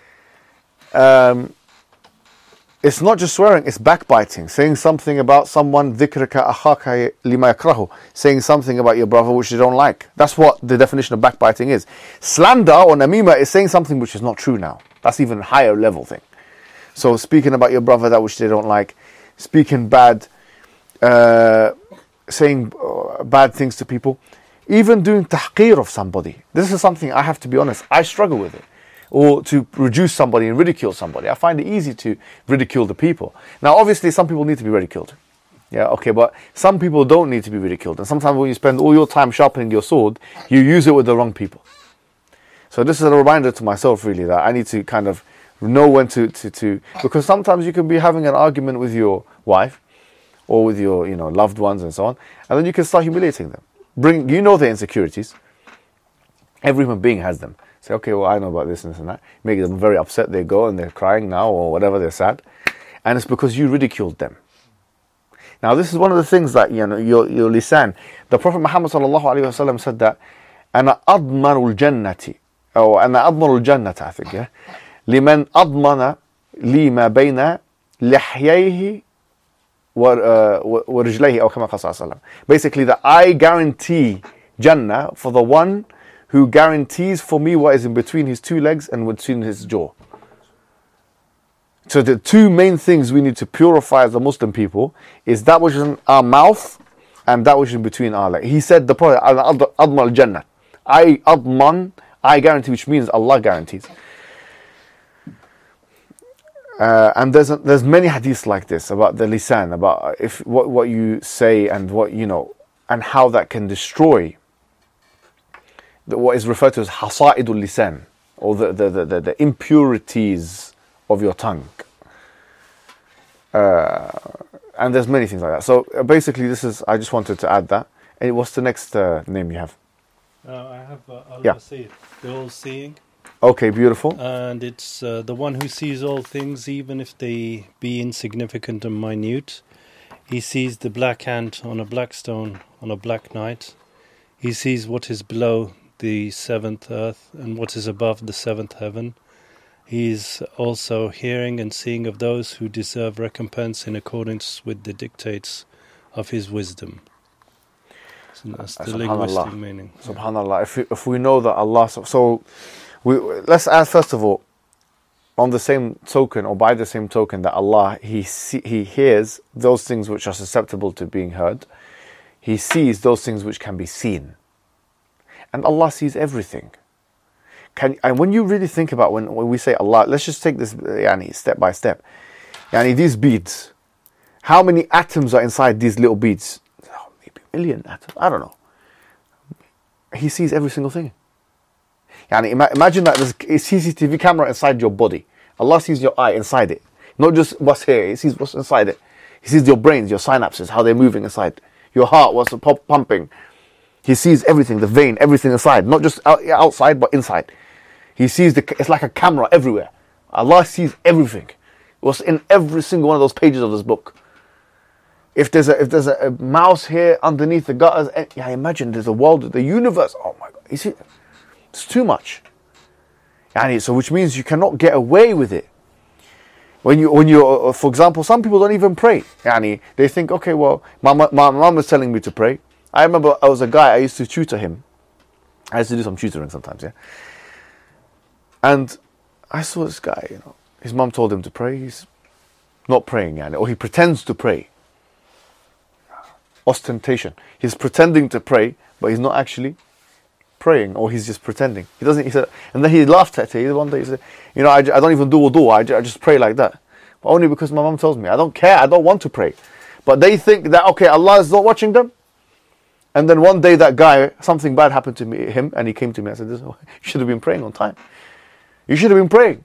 Um, it's not just swearing, it's backbiting, saying something about someone, dhikraka akhaka lima yakrahu, saying something about your brother which you don't like. That's what the definition of backbiting is. Slander or namima is saying something which is not true now. That's even a higher level thing. So speaking about your brother that which they don't like, speaking bad, uh, saying uh, bad things to people, even doing tahqir of somebody. This is something I have to be honest, I struggle with it. Or to reduce somebody and ridicule somebody. I find it easy to ridicule the people. Now obviously some people need to be ridiculed. Yeah, okay, but some people don't need to be ridiculed. And sometimes when you spend all your time sharpening your sword, you use it with the wrong people. So this is a reminder to myself really that I need to kind of know when to, to, to because sometimes you can be having an argument with your wife or with your you know loved ones and so on, and then you can start humiliating them. Bring you know their insecurities. Every human being has them. Say, okay, well I know about this and this and that. Make them very upset. They go and they're crying now or whatever, they're sad, and it's because you ridiculed them. Now this is one of the things that you know your your lisan. The Prophet Muhammad sallallahu alaihi wasallam said that, "Ana admanul jannati," or "Ana admanul jannata," I think, yeah. لمن أضمن لي ما بين لحييه ورجليه أو كما قال صلى الله عليه وسلم. Basically, that I guarantee Jannah for the one who guarantees for me what is in between his two legs and between his jaw. So the two main things we need to purify as the Muslim people is that which is in our mouth and that which is in between our legs. He said the Prophet, Adman al-Jannah. I adman, I guarantee, which means Allah guarantees. Uh, and there's a, there's many hadiths like this about the lisan, about if what what you say and what you know, and how that can destroy the, what is referred to as hasa'idul lisan, or the the, the, the, the impurities of your tongue. Uh, and there's many things like that. So uh, basically, this is I just wanted to add that. And what's the next uh, name you have? Uh, I have uh, Allah Yeah. Sayyid, the all-seeing. Okay, beautiful. And it's uh, the one who sees all things, even if they be insignificant and minute. He sees the black ant on a black stone on a black night. He sees what is below the seventh earth and what is above the seventh heaven. He is also hearing and seeing of those who deserve recompense in accordance with the dictates of his wisdom. So that's the Subhanallah. linguistic meaning. Subhanallah. If we, if we know that Allah, so, so we let's ask first of all, on the same token or by the same token, that Allah he see, he hears those things which are susceptible to being heard. He sees those things which can be seen, and Allah sees everything. Can and when you really think about when, when we say Allah, let's just take this yani, step by step. Yani, these beads, how many atoms are inside these little beads? Oh, maybe a million atoms. I don't know. He sees every single thing. Yani, ima- imagine that there's a C C T V camera inside your body. Allah sees your eye inside it. Not just what's here, He sees what's inside it. He sees your brains, your synapses, how they're moving inside. Your heart, what's pop- pumping. He sees everything, the vein, everything inside. Not just out- outside, but inside. He sees, the. it's like a camera everywhere. Allah sees everything. What's in every single one of those pages of this book. If there's a if there's a, a mouse here underneath the gutters, eh, yeah, imagine there's a world, the universe. Oh my God, you see, it's too much. Yani, so which means you cannot get away with it. When you when you, uh, for example, some people don't even pray. Yani, they think, okay, well, my my my mom was telling me to pray. I remember I was a guy, I used to tutor him. I used to do some tutoring sometimes, yeah. And I saw this guy, you know, his mom told him to pray. He's not praying, yani, or he pretends to pray. Ostentation. He's pretending to pray, but he's not actually praying, or he's just pretending. He doesn't. He said, and then he laughed at it. One day he said, "You know, I, I don't even do wudu. I, I just pray like that, but only because my mom tells me. I don't care. I don't want to pray." But they think that okay, Allah is not watching them. And then one day that guy, something bad happened to me, him, and he came to me. I said, "You should have been praying on time. You should have been praying."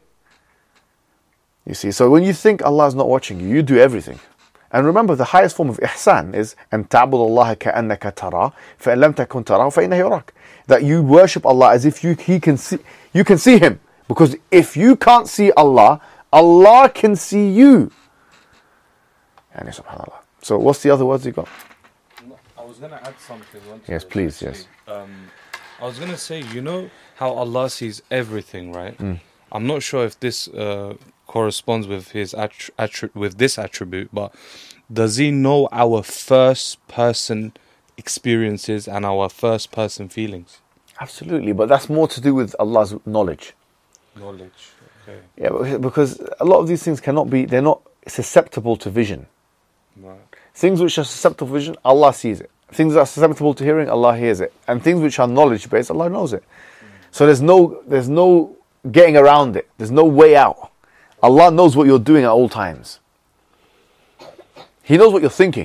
You see, so when you think Allah is not watching you, you do everything. And remember, the highest form of ihsan is أن تعبد الله كأنك تراه فإن لم تكن تراه فإنه يراك. That you worship Allah as if you he can see you can see Him, because if you can't see Allah, Allah can see you. Yani, subhanallah. So what's the other words you got? I was going to add something. onto Yes, this, please, actually. yes. Um, I was going to say, you know how Allah sees everything, right? Mm. I'm not sure if this uh, corresponds with his attri- attri- with this attribute, but does He know our first person experiences and our first person feelings? Absolutely, but that's more to do with Allah's knowledge. Knowledge. Okay. Yeah, because a lot of these things cannot be, they're not susceptible to vision. Right. Things which are susceptible to vision, Allah sees it. Things that are susceptible to hearing, Allah hears it. And things which are knowledge based, Allah knows it. So there's no there's no getting around it. There's no way out. Allah knows what you're doing at all times. He knows what you're thinking.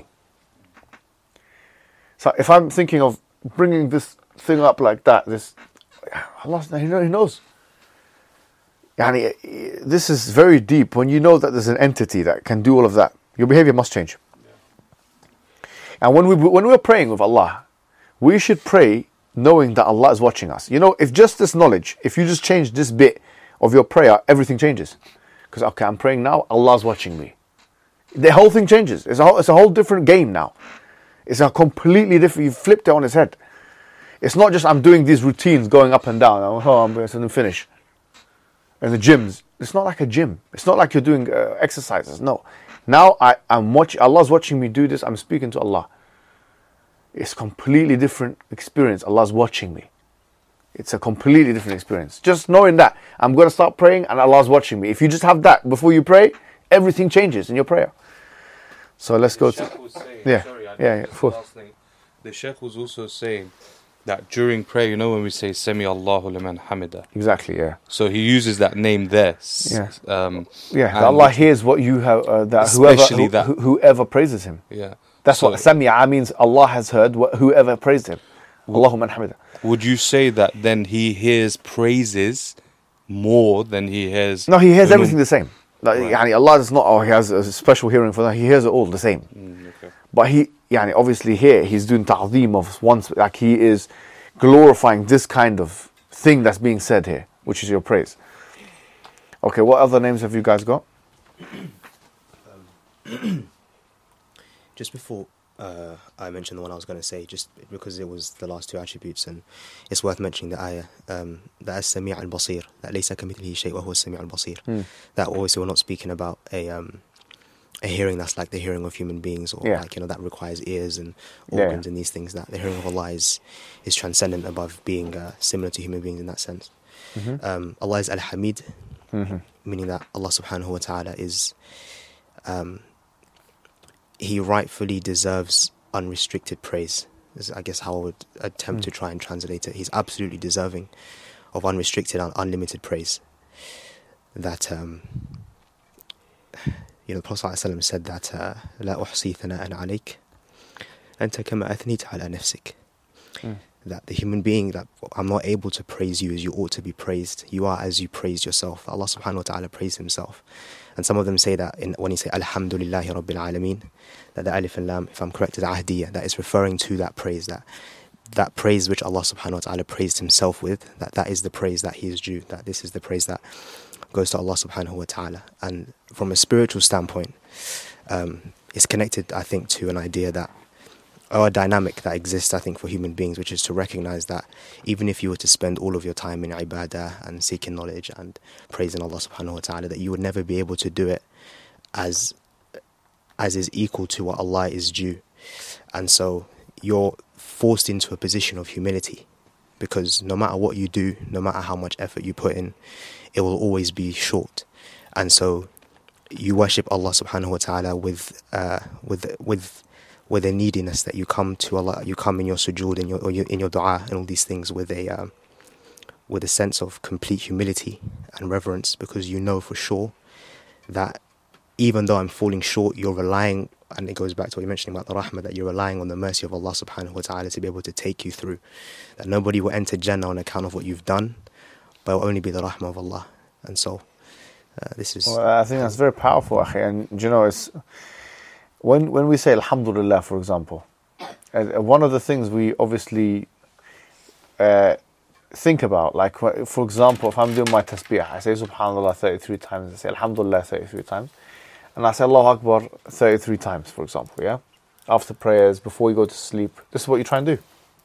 So if I'm thinking of bringing this thing up like that, this Allah, He knows. Yani, this is very deep. When you know that there's an entity that can do all of that, your behavior must change. And when we when we're praying with Allah, we should pray knowing that Allah is watching us. You know, if just this knowledge, if you just change this bit of your prayer, everything changes. Because okay, I'm praying now, Allah's watching me. The whole thing changes. It's a whole, it's a whole different game now. It's a completely different. You've flipped it on its head. It's not just I'm doing these routines, going up and down. Oh, I'm going to finish. And the gyms. It's not like a gym. It's not like you're doing uh, exercises. No. Now I, I'm watching. Allah's watching me do this. I'm speaking to Allah. It's a completely different experience. Allah's watching me. It's a completely different experience. Just knowing that I'm going to start praying and Allah's watching me. If you just have that before you pray, everything changes in your prayer. So let's go to. Saying, Yeah, sorry, I yeah, yeah, just- of course. last thing. The Sheikh was also saying that during prayer, you know, when we say Sami Allahu liman hamida, Exactly. Yeah. so he uses that name there. s- Yes. Um, Yeah. That And- Allah hears what you have. Uh, that whoever Especially who, that. who- whoever praises Him. yeah. That's So what Sami'a means. Allah has heard what, whoever praised Him. Allahumma hamida. Would you say that then he hears praises more than he hears? No, He hears the norm- everything the same. Like, Right. yani, Allah is not. Oh, He has a special hearing for that. He hears it all the same. Mm, okay. But He, yani, obviously here He's doing ta'zeem of one. Like He is glorifying this kind of thing that's being said here, which is your praise. Okay, what other names have you guys got? Just before uh, I mentioned the one I was going to say, just because it was the last two attributes, and it's worth mentioning the ayah, um, that as-sami' al-basir, that laysa kamithlihi shay' wa huwa as-sami' al-basir. Hmm. That obviously we're not speaking about a um, a hearing that's like the hearing of human beings, or Yeah. like, you know, that requires ears and Yeah, yeah. organs and these things. That the hearing of Allah is, is transcendent above being uh, similar to human beings in that sense. Mm-hmm. Um, Allah is al-hamid, Mm-hmm. meaning that Allah subhanahu wa ta'ala is, um, He rightfully deserves unrestricted praise. Is, I guess, how I would attempt Mm. to try and translate it. He's absolutely deserving of unrestricted and unlimited praise. That, um, you know, the Prophet ﷺ said that, لا أحصي ثناء عليك أنت كما أثنيت على نفسك. Mm. that the human being, that I'm not able to praise you as you ought to be praised. You are as you praise yourself. Allah subhanahu wa ta'ala praised himself. And some of them say that in, when you say Alhamdulillahi Rabbil Alameen, that the alif and lam, if I'm correct, is ahdiyah, that is referring to that praise, that that praise which Allah subhanahu wa ta'ala praised himself with, that that is the praise that he is due, that this is the praise that goes to Allah subhanahu wa ta'ala. And from a spiritual standpoint, um, it's connected, I think, to an idea that, or a dynamic that exists, I think, for human beings, which is to recognize that even if you were to spend all of your time in ibadah and seeking knowledge and praising Allah subhanahu wa ta'ala, that you would never be able to do it as as is equal to what Allah is due. And so you're forced into a position of humility, because no matter what you do, no matter how much effort you put in, it will always be short. And so you worship Allah subhanahu wa ta'ala with uh, with with with a neediness, that you come to Allah, you come in your sujood, in your, or your in your dua and all these things with a um, with a sense of complete humility and reverence, because you know for sure that even though I'm falling short, you're relying, and it goes back to what you mentioned about the rahmah, that you're relying on the mercy of Allah subhanahu wa ta'ala to be able to take you through. That nobody will enter Jannah on account of what you've done, but it will only be the rahmah of Allah. And so uh, this is... Well, I think that's very powerful, akhi. And you know, it's when when we say Alhamdulillah, for example, uh, one of the things we obviously uh, think about, like for example, if I'm doing my tasbih, I say Subhanallah thirty-three times, I say Alhamdulillah thirty-three times, and I say Allahu Akbar thirty-three times, for example, yeah? After prayers, before you go to sleep, this is what you try and do.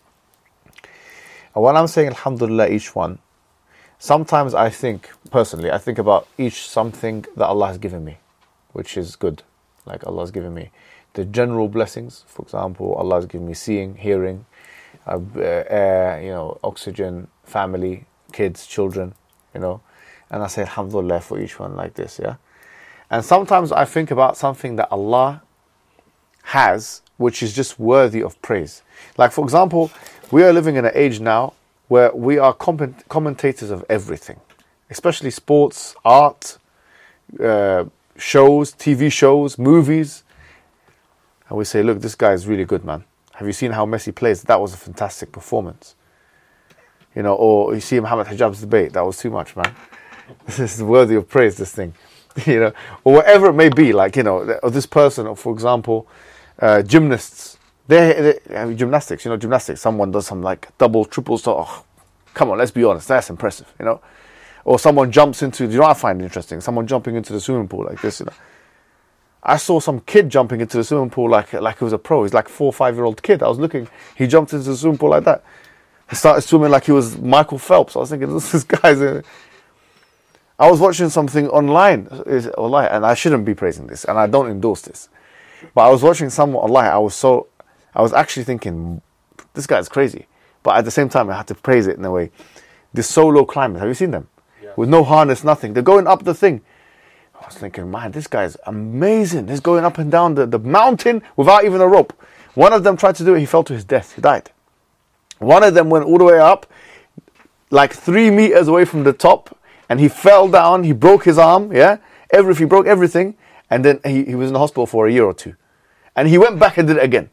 And when I'm saying Alhamdulillah each one, sometimes I think, personally, I think about each something that Allah has given me, which is good. Like Allah has given me the general blessings, for example, Allah has given me seeing, hearing, uh, air, you know, oxygen, family, kids, children, you know, and I say Alhamdulillah for each one like this, yeah? And sometimes I think about something that Allah has, which is just worthy of praise. Like, for example, we are living in an age now where we are comment- commentators of everything, especially sports, art, uh, shows, T V shows, movies. And we say, look, this guy is really good, man. Have you seen how Messi plays? That was a fantastic performance. You know, or you see Muhammad Hijab's debate, that was too much, man. This is worthy of praise, this thing. You know, or whatever it may be, like, you know, or this person, or for example, uh, gymnasts. They, they I mean, gymnastics, you know, gymnastics. Someone does some like double, triple, so oh, come on, let's be honest, that's impressive, you know. Or someone jumps into, you know what I find interesting? Someone jumping into the swimming pool like this, you know. I saw some kid jumping into the swimming pool like like he was a pro. He's like a four or five year old kid. I was looking, he jumped into the swimming pool like that. He started swimming like he was Michael Phelps. I was thinking, this, this guy's a... I was watching something online, is online, and I shouldn't be praising this, and I don't endorse this. But I was watching someone online, I was so, I was actually thinking, this guy's crazy. But at the same time, I had to praise it in a way. The solo climbers, have you seen them? Yeah. With no harness, nothing. They're going up the thing. I was thinking, man, this guy's amazing. He's going up and down the, the mountain without even a rope. One of them tried to do it, he fell to his death, he died. One of them went all the way up, like three meters away from the top, and he fell down, he broke his arm, yeah? Every, he broke everything, and then he, he was in the hospital for a year or two. And he went back and did it again.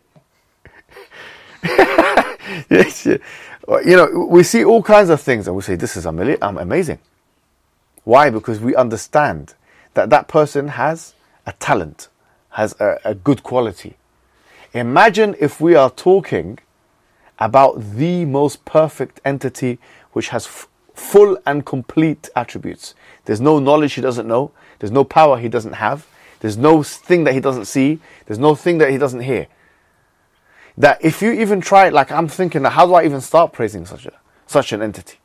Yes, yeah. You know, we see all kinds of things, and we say, this is amazing. Why? Because we understand that that person has a talent, has a, a good quality. Imagine if we are talking about the most perfect entity which has f- full and complete attributes. There's no knowledge he doesn't know. There's no power he doesn't have. There's no thing that he doesn't see. There's no thing that he doesn't hear. That if you even try, like I'm thinking, how do I even start praising such a such an entity?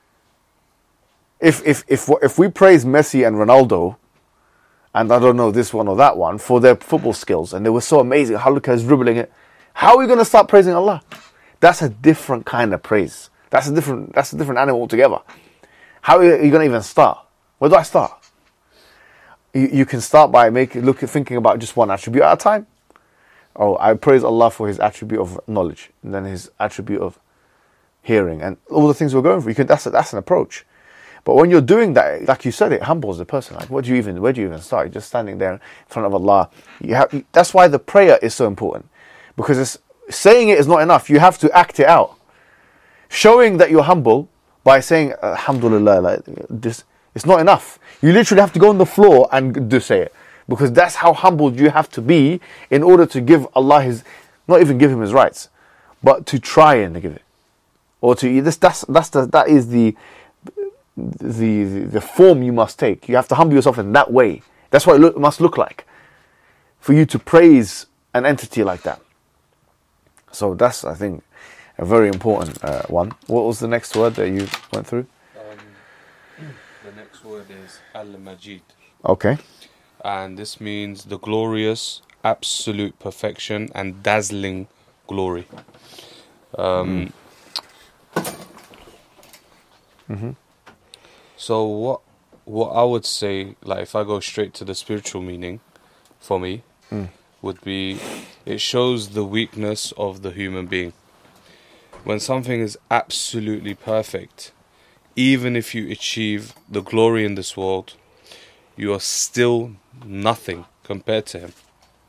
If if if if we praise Messi and Ronaldo, and I don't know this one or that one, for their football skills, and they were so amazing, how Luka is dribbling it, how are we going to start praising Allah? That's a different kind of praise. That's a different that's a different animal altogether. How are you going to even start? Where do I start? You, you can start by making look thinking about just one attribute at a time. Oh, I praise Allah for His attribute of knowledge, and then His attribute of hearing, and all the things we're going for. You can that's a, that's an approach. But when you're doing that, like you said, it humbles the person. Like, what do you even? Where do you even start? You're just standing there in front of Allah. You have. That's why the prayer is so important, because it's, saying it is not enough. You have to act it out. showing that you're humble by saying alhamdulillah, like this, it's not enough. You literally have to go on the floor and do say it, because that's how humbled you have to be in order to give Allah his, not even give him his rights, but to try and give it, or to this. That's that's the, that is the the the form you must take. You have to humble yourself in that way. That's what it look, must look like for you to praise an entity like that. So that's, I think, a very important uh, one. What was the next word that you went through? Um, the next word is Al-Majid. Okay. And this means the glorious, absolute perfection and dazzling glory. Um, mm. mm-hmm. So what what I would say, like if I go straight to the spiritual meaning, for me, mm. would be it shows the weakness of the human being. When something is absolutely perfect, even if you achieve the glory in this world, you are still nothing compared to him.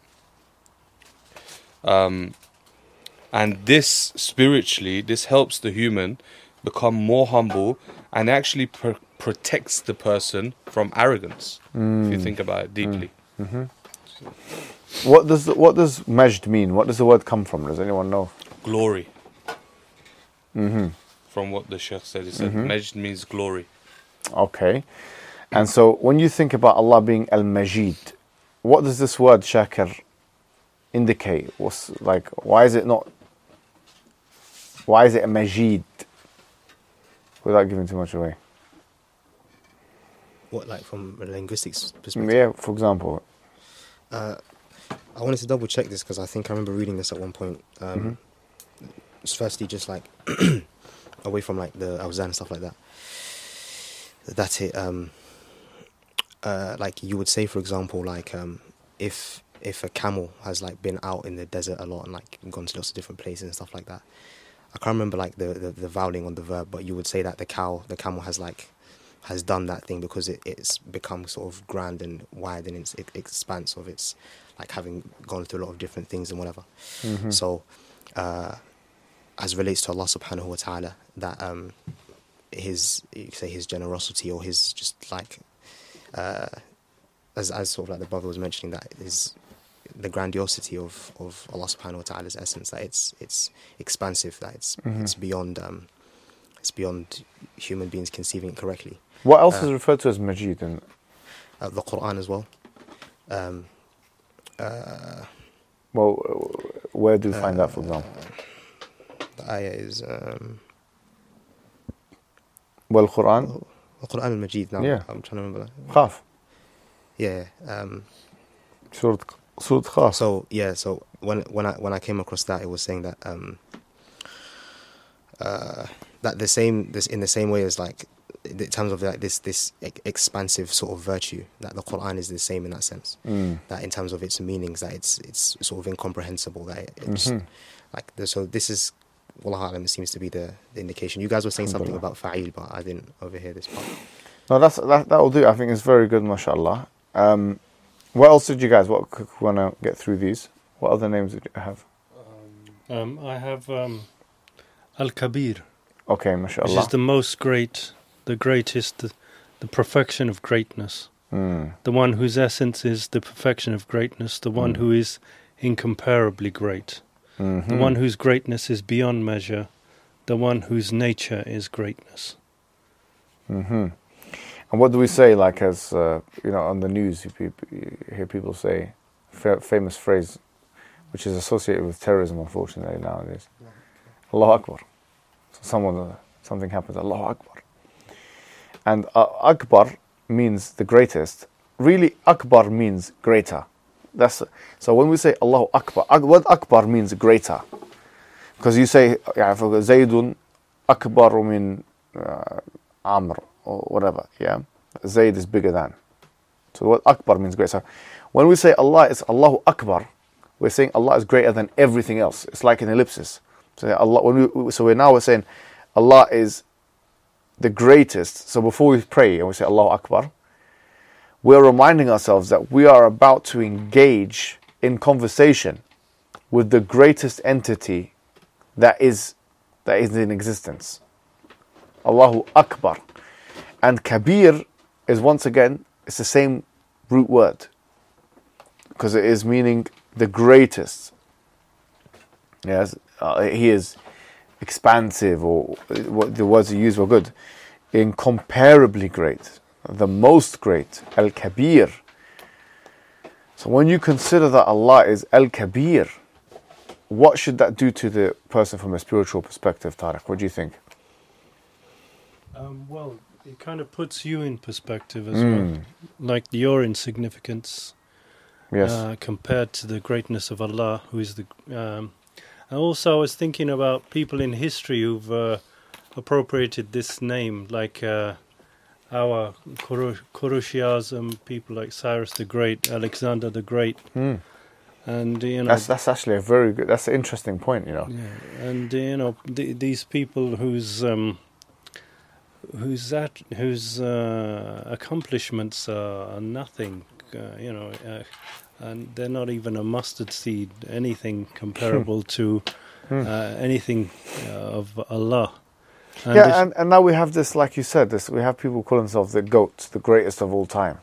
Um, and this spiritually, this helps the human become more humble and actually pr- protects the person from arrogance. Mm. If you think about it deeply. Mm. Mm-hmm. So. What does the, what does majd mean? What does the word come from? Does anyone know? Glory. Mm-hmm. From what the Sheikh said, he said mm-hmm. majd means glory. Okay. And so when you think about Allah being Al-Majid, what does this word Shakir indicate? What's like, why is it not, why is it a Majid? Without giving too much away. What, like from a linguistics perspective? Yeah, for example. Uh, I wanted to double check this because I think I remember reading this at one point. Um, mm-hmm. It's firstly just like away from like the Awzan and stuff like that. That's it. Um, uh, like you would say, for example, like um, if if a camel has like been out in the desert a lot and like gone to lots of different places and stuff like that. I can't remember like the, the, the vowing on the verb, but you would say that the cow, the camel has like has done that thing because it, it's become sort of grand and wide in its expanse of its like having gone through a lot of different things and whatever. Mm-hmm. So, uh, as relates to Allah Subhanahu wa Taala, that um, his you could say his generosity or his just like uh, as as sort of like the brother was mentioning, that is the grandiosity of, of Allah Subhanahu wa Taala's essence, that it's it's expansive, that it's mm-hmm. it's beyond um, it's beyond human beings conceiving it correctly. What else uh, is referred to as Majid in uh, the Quran as well? Um, uh, well, where do you find uh, that, for example? The ayah is um, well, Quran. The Quran al-Majid. Now yeah. I'm trying to remember. Khaf. Yeah. Um, Surah Surah Khaf. So yeah. So when when I when I came across that, it was saying that um, uh, that the same this in the same way as like in terms of like this this expansive sort of virtue, that the Quran is the same in that sense. Mm. That in terms of its meanings, that it's it's sort of incomprehensible. That it, mm-hmm. just, like the, so this is Wallahu A'lam, it seems to be the, the indication. You guys were saying something about fa'il, but I didn't overhear this part. No, that's that that will do. I think it's very good, mashallah. Um, what else did you guys what want to get through these? What other names did you have? Um, I have um, Al-Kabir. Okay, mashallah. Which is the most great, the greatest, the, the perfection of greatness. Mm. The one whose essence is the perfection of greatness, the one mm. who is incomparably great. Mm-hmm. The one whose greatness is beyond measure, the one whose nature is greatness. Mm-hmm. And what do we say, like as, uh, you know, on the news, you, pe- you hear people say, fa- famous phrase, which is associated with terrorism, unfortunately, nowadays. Allahu Akbar. So someone, uh, something happens, Allahu Akbar. And uh, Akbar means the greatest. Really, Akbar means greater. That's so when we say Allahu Akbar, what Akbar means greater, because you say yeah, Zaydun Akbar min uh, Amr or whatever. Yeah, Zayd is bigger than. So what Akbar means greater. When we say Allah is Allahu Akbar, we're saying Allah is greater than everything else. It's like an ellipsis. So Allah, when we so we're now we're saying Allah is the greatest. So before we pray and we say Allahu Akbar, we're reminding ourselves that we are about to engage in conversation with the greatest entity that is that is in existence. Allahu Akbar. And Kabir is once again, it's the same root word, because it is meaning the greatest. Yes, uh, he is expansive, or what the words he used were good. Incomparably great, the most great, Al-Kabir. So when you consider that Allah is Al-Kabir, what should that do to the person from a spiritual perspective, Tariq? What do you think? Um, well, it kind of puts you in perspective as Mm. well, like your insignificance Yes. uh, compared to the greatness of Allah, who is the. Um, and also, I was thinking about people in history who've uh, appropriated this name, like uh, our Kuru- Khurushiasm, people like Cyrus the Great, Alexander the Great, Mm. and you know. That's that's actually a very good. That's an interesting point. You know. Yeah, and uh, you know th- these people whose um, whose at- whose uh, accomplishments are, are nothing, uh, you know, uh, and they're not even a mustard seed, anything comparable to Hmm. uh, anything uh, of Allah. And yeah, this- and, and now we have this, like you said, this we have people call themselves the GOAT, the greatest of all time.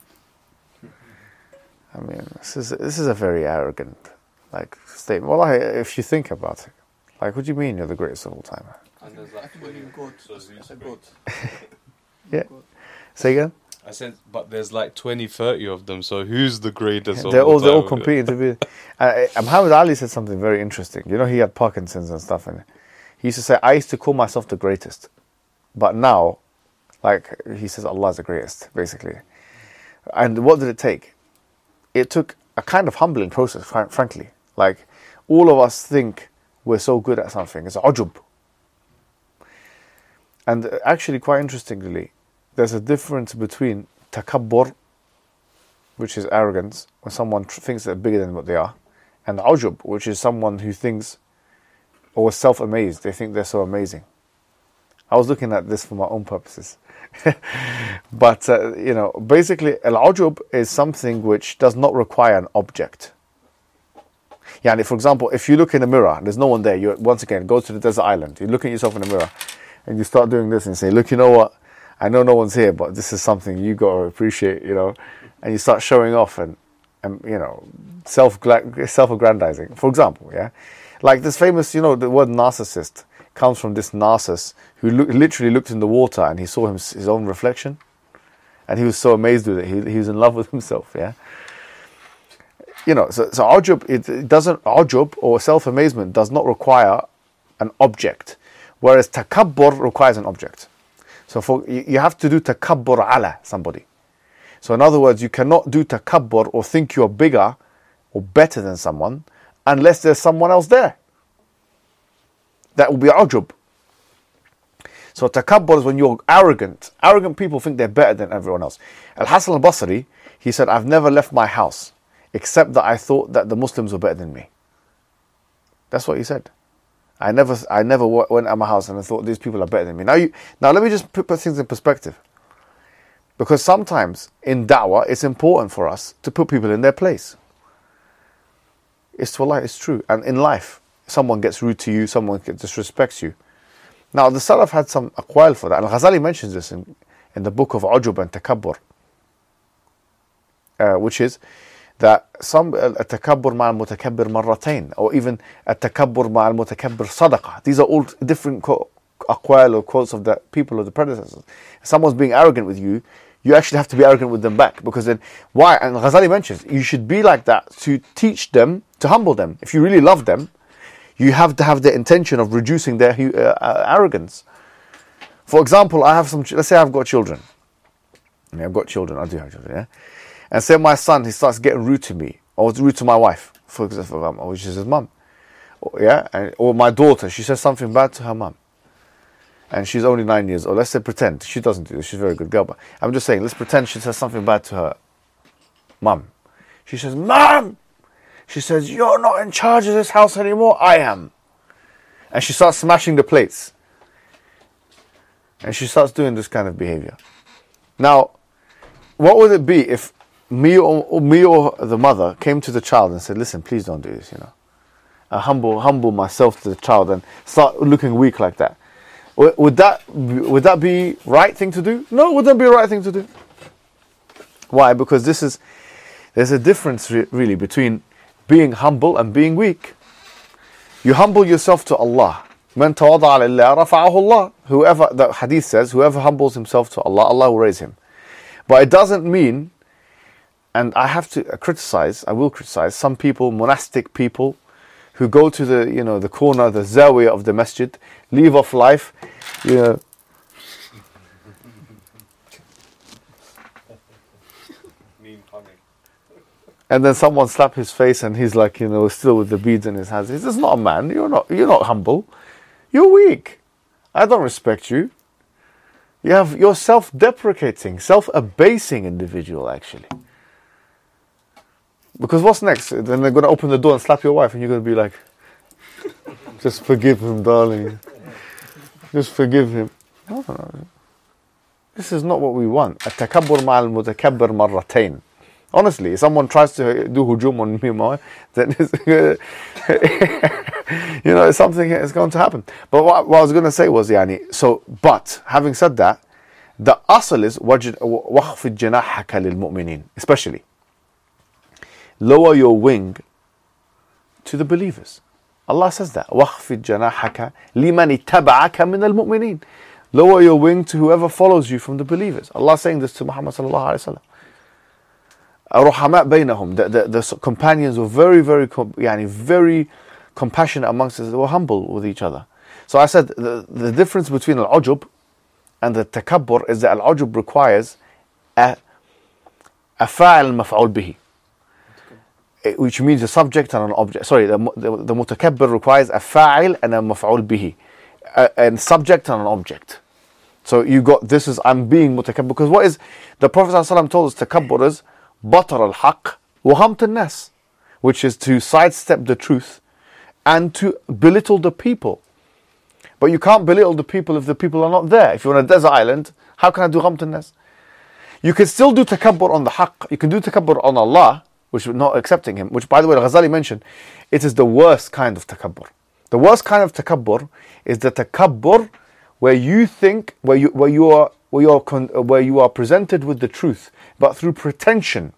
I mean, this is this is a very arrogant, like, statement. Well, I, if you think about it, like, what do you mean you're the greatest of all time? And there's I like think we need goat as a goat. Yeah. Say again? I said, but there's like twenty, thirty of them. So who's the greatest of They're all all they're all time? competing to be. Uh, uh, Muhammad Ali said something very interesting. You know, he had Parkinson's and stuff, and he used to say, "I used to call myself the greatest, but now, like he says, Allah is the greatest, basically." And what did it take? It took a kind of humbling process, fr- frankly. Like, all of us think we're so good at something. It's ujub. And uh, actually, quite interestingly, there's a difference between takabbur, which is arrogance, when someone tr- thinks they're bigger than what they are, and ujub, which is someone who thinks, or is self-amazed, they think they're so amazing. I was looking at this for my own purposes. But, uh, you know, basically, al-ujub is something which does not require an object. Yani, for example, if you look in a mirror, there's no one there, you once again go to the desert island, you look at yourself in the mirror, and you start doing this and say, look, you know what, I know no one's here, but this is something you got to appreciate, you know, and you start showing off and, and you know, self self-aggrandizing, for example, yeah? Like this famous, you know, the word narcissist comes from this Narcissus who look, literally looked in the water and he saw him, his own reflection, and he was so amazed with it, he, he was in love with himself, yeah? You know, so, so ujub, it, it doesn't, ujub or self-amazement does not require an object, whereas takabbur requires an object. So for, you, you have to do takabbur ala somebody. So in other words, you cannot do takabbur or think you're bigger or better than someone unless there's someone else there. That will be ujub. So takabbur is when you're arrogant. Arrogant people think they're better than everyone else. Al-Hasan al-Basri, he said, I've never left my house except that I thought that the Muslims were better than me. That's what he said. I never, I never went out my house and I thought these people are better than me. Now, you, now let me just put, put things in perspective. Because sometimes in da'wah, it's important for us to put people in their place. It's wallah, it's true. And in life, someone gets rude to you, someone disrespects you. Now, the Salaf had some aqwal for that. And Ghazali mentions this in, in the book of Ujub and Takabbur, uh, which is that some التكبر مع المتكبر مرتين, or even التكبر مع المتكبر صدقة. These are all different aqwal or quotes of the people of the predecessors. If someone's being arrogant with you, you actually have to be arrogant with them back, because then why? And Ghazali mentions you should be like that to teach them, to humble them. If you really love them, you have to have the intention of reducing their uh, arrogance. For example, I have some. Let's say I've got children. I mean, I've got children. I do have children. Yeah. And say my son, he starts getting rude to me, or rude to my wife, for example, which is his mum. Yeah, and, or my daughter, she says something bad to her mum, and she's only nine years old. Let's say pretend she doesn't do this. She's a very good girl, but I'm just saying, let's pretend she says something bad to her mum. She says, "Mum," she says, "you're not in charge of this house anymore. I am," and she starts smashing the plates, and she starts doing this kind of behavior. Now, what would it be if me or, or me or the mother came to the child and said, "Listen, please don't do this," you know, I humble humble myself to the child and start looking weak like that. W- would that would that be right thing to do? No, would that be a right thing to do? Why? Because this is there's a difference re- really between being humble and being weak. You humble yourself to Allah. Man tawadda'a lillah rafa'ahu Allah. Whoever, the hadith says, whoever humbles himself to Allah, Allah will raise him. But it doesn't mean, and I have to criticize, I will criticize some people, monastic people, who go to the, you know, the corner, the zawiyah of the masjid, leave off life, you know. And then someone slap his face and he's like, you know, still with the beads in his hands. He says, not a man, you're not you're not humble. You're weak. I don't respect you. You have you're self-deprecating, self-abasing individual actually. Because what's next? Then they're gonna open the door and slap your wife and you're gonna be like, just forgive him, darling. Just forgive him. No, no. This is not what we want. التكبر مع المتكبر مرتين. Honestly, if someone tries to do hujum on me, then it's, you know, something is going to happen. But what, what I was going to say was, yani, so, but, having said that, the asl is وَخْفِضْ جَنَاحَكَ لِلْمُؤْمِنِينَ. Especially, lower your wing to the believers. Allah says that. وَخْفِضْ جَنَاحَكَ لِمَنِ اتَّبَعَكَ مِنَ الْمُؤْمِنِينَ. Lower your wing to whoever follows you from the believers. Allah is saying this to Muhammad sallallahu alayhi wa sallam. Ruhamat bainahum, the, the, the companions were very, very, yani, very compassionate amongst us. They were humble with each other. So I said the, the difference between al-ujub and the takabbur is that al-ujub requires a, a fa'al maf'ul bihi, which means a subject and an object. Sorry, the, the, the mutakabbir requires a fa'il and a maf'ul bihi, a, a subject and an object. So you got, this is, I'm being mutakabbir, because what is, the Prophet ﷺ told us takabbur is batar al-haq wa ghamt al-nas, which is to sidestep the truth and to belittle the people. But you can't belittle the people if the people are not there. If you're on a desert island, how can I do ghamt al-nas? You can still do takabbur on the haqq. You can do takabbur on Allah, which is not accepting him, which by the way Al-Ghazali mentioned, it is the worst kind of takabbur. The worst kind of takabbur is the takabbur where you think, where you where you are where you are con, where you are presented with the truth, but through pretension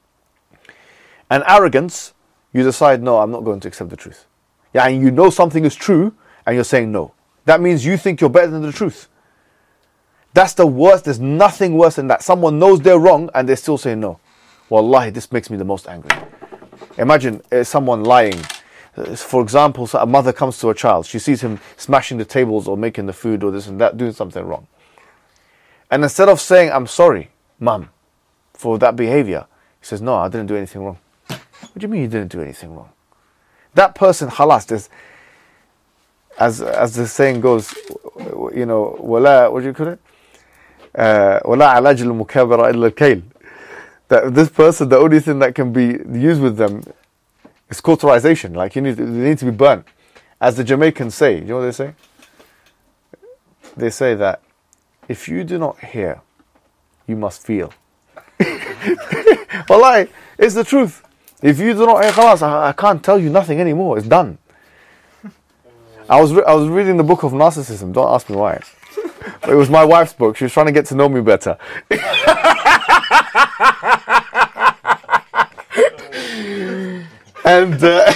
and arrogance, you decide, no, I'm not going to accept the truth. Yeah, and you know something is true, and you're saying no. That means you think you're better than the truth. That's the worst. There's nothing worse than that. Someone knows they're wrong, and they still say no. Wallahi, this makes me the most angry. Imagine uh, someone lying. Uh, for example, so a mother comes to a child. She sees him smashing the tables or making the food or this and that, doing something wrong. And instead of saying, I'm sorry, mum, for that behavior, he says, no, I didn't do anything wrong. What do you mean you didn't do anything wrong? That person, khalas, there's, as as the saying goes, you know, wala, what do you call it? Wala alaj al-mukabara illa al-kayl. That this person, the only thing that can be used with them is cauterization. Like you need, they need to be burnt. As the Jamaicans say, you know what they say? They say that if you do not hear, you must feel. Wallahi, it's the truth. If you do not hear, khalas, I, I can't tell you nothing anymore. It's done. I was re- I was reading the book of narcissism. Don't ask me why. But it was my wife's book. She was trying to get to know me better. And uh,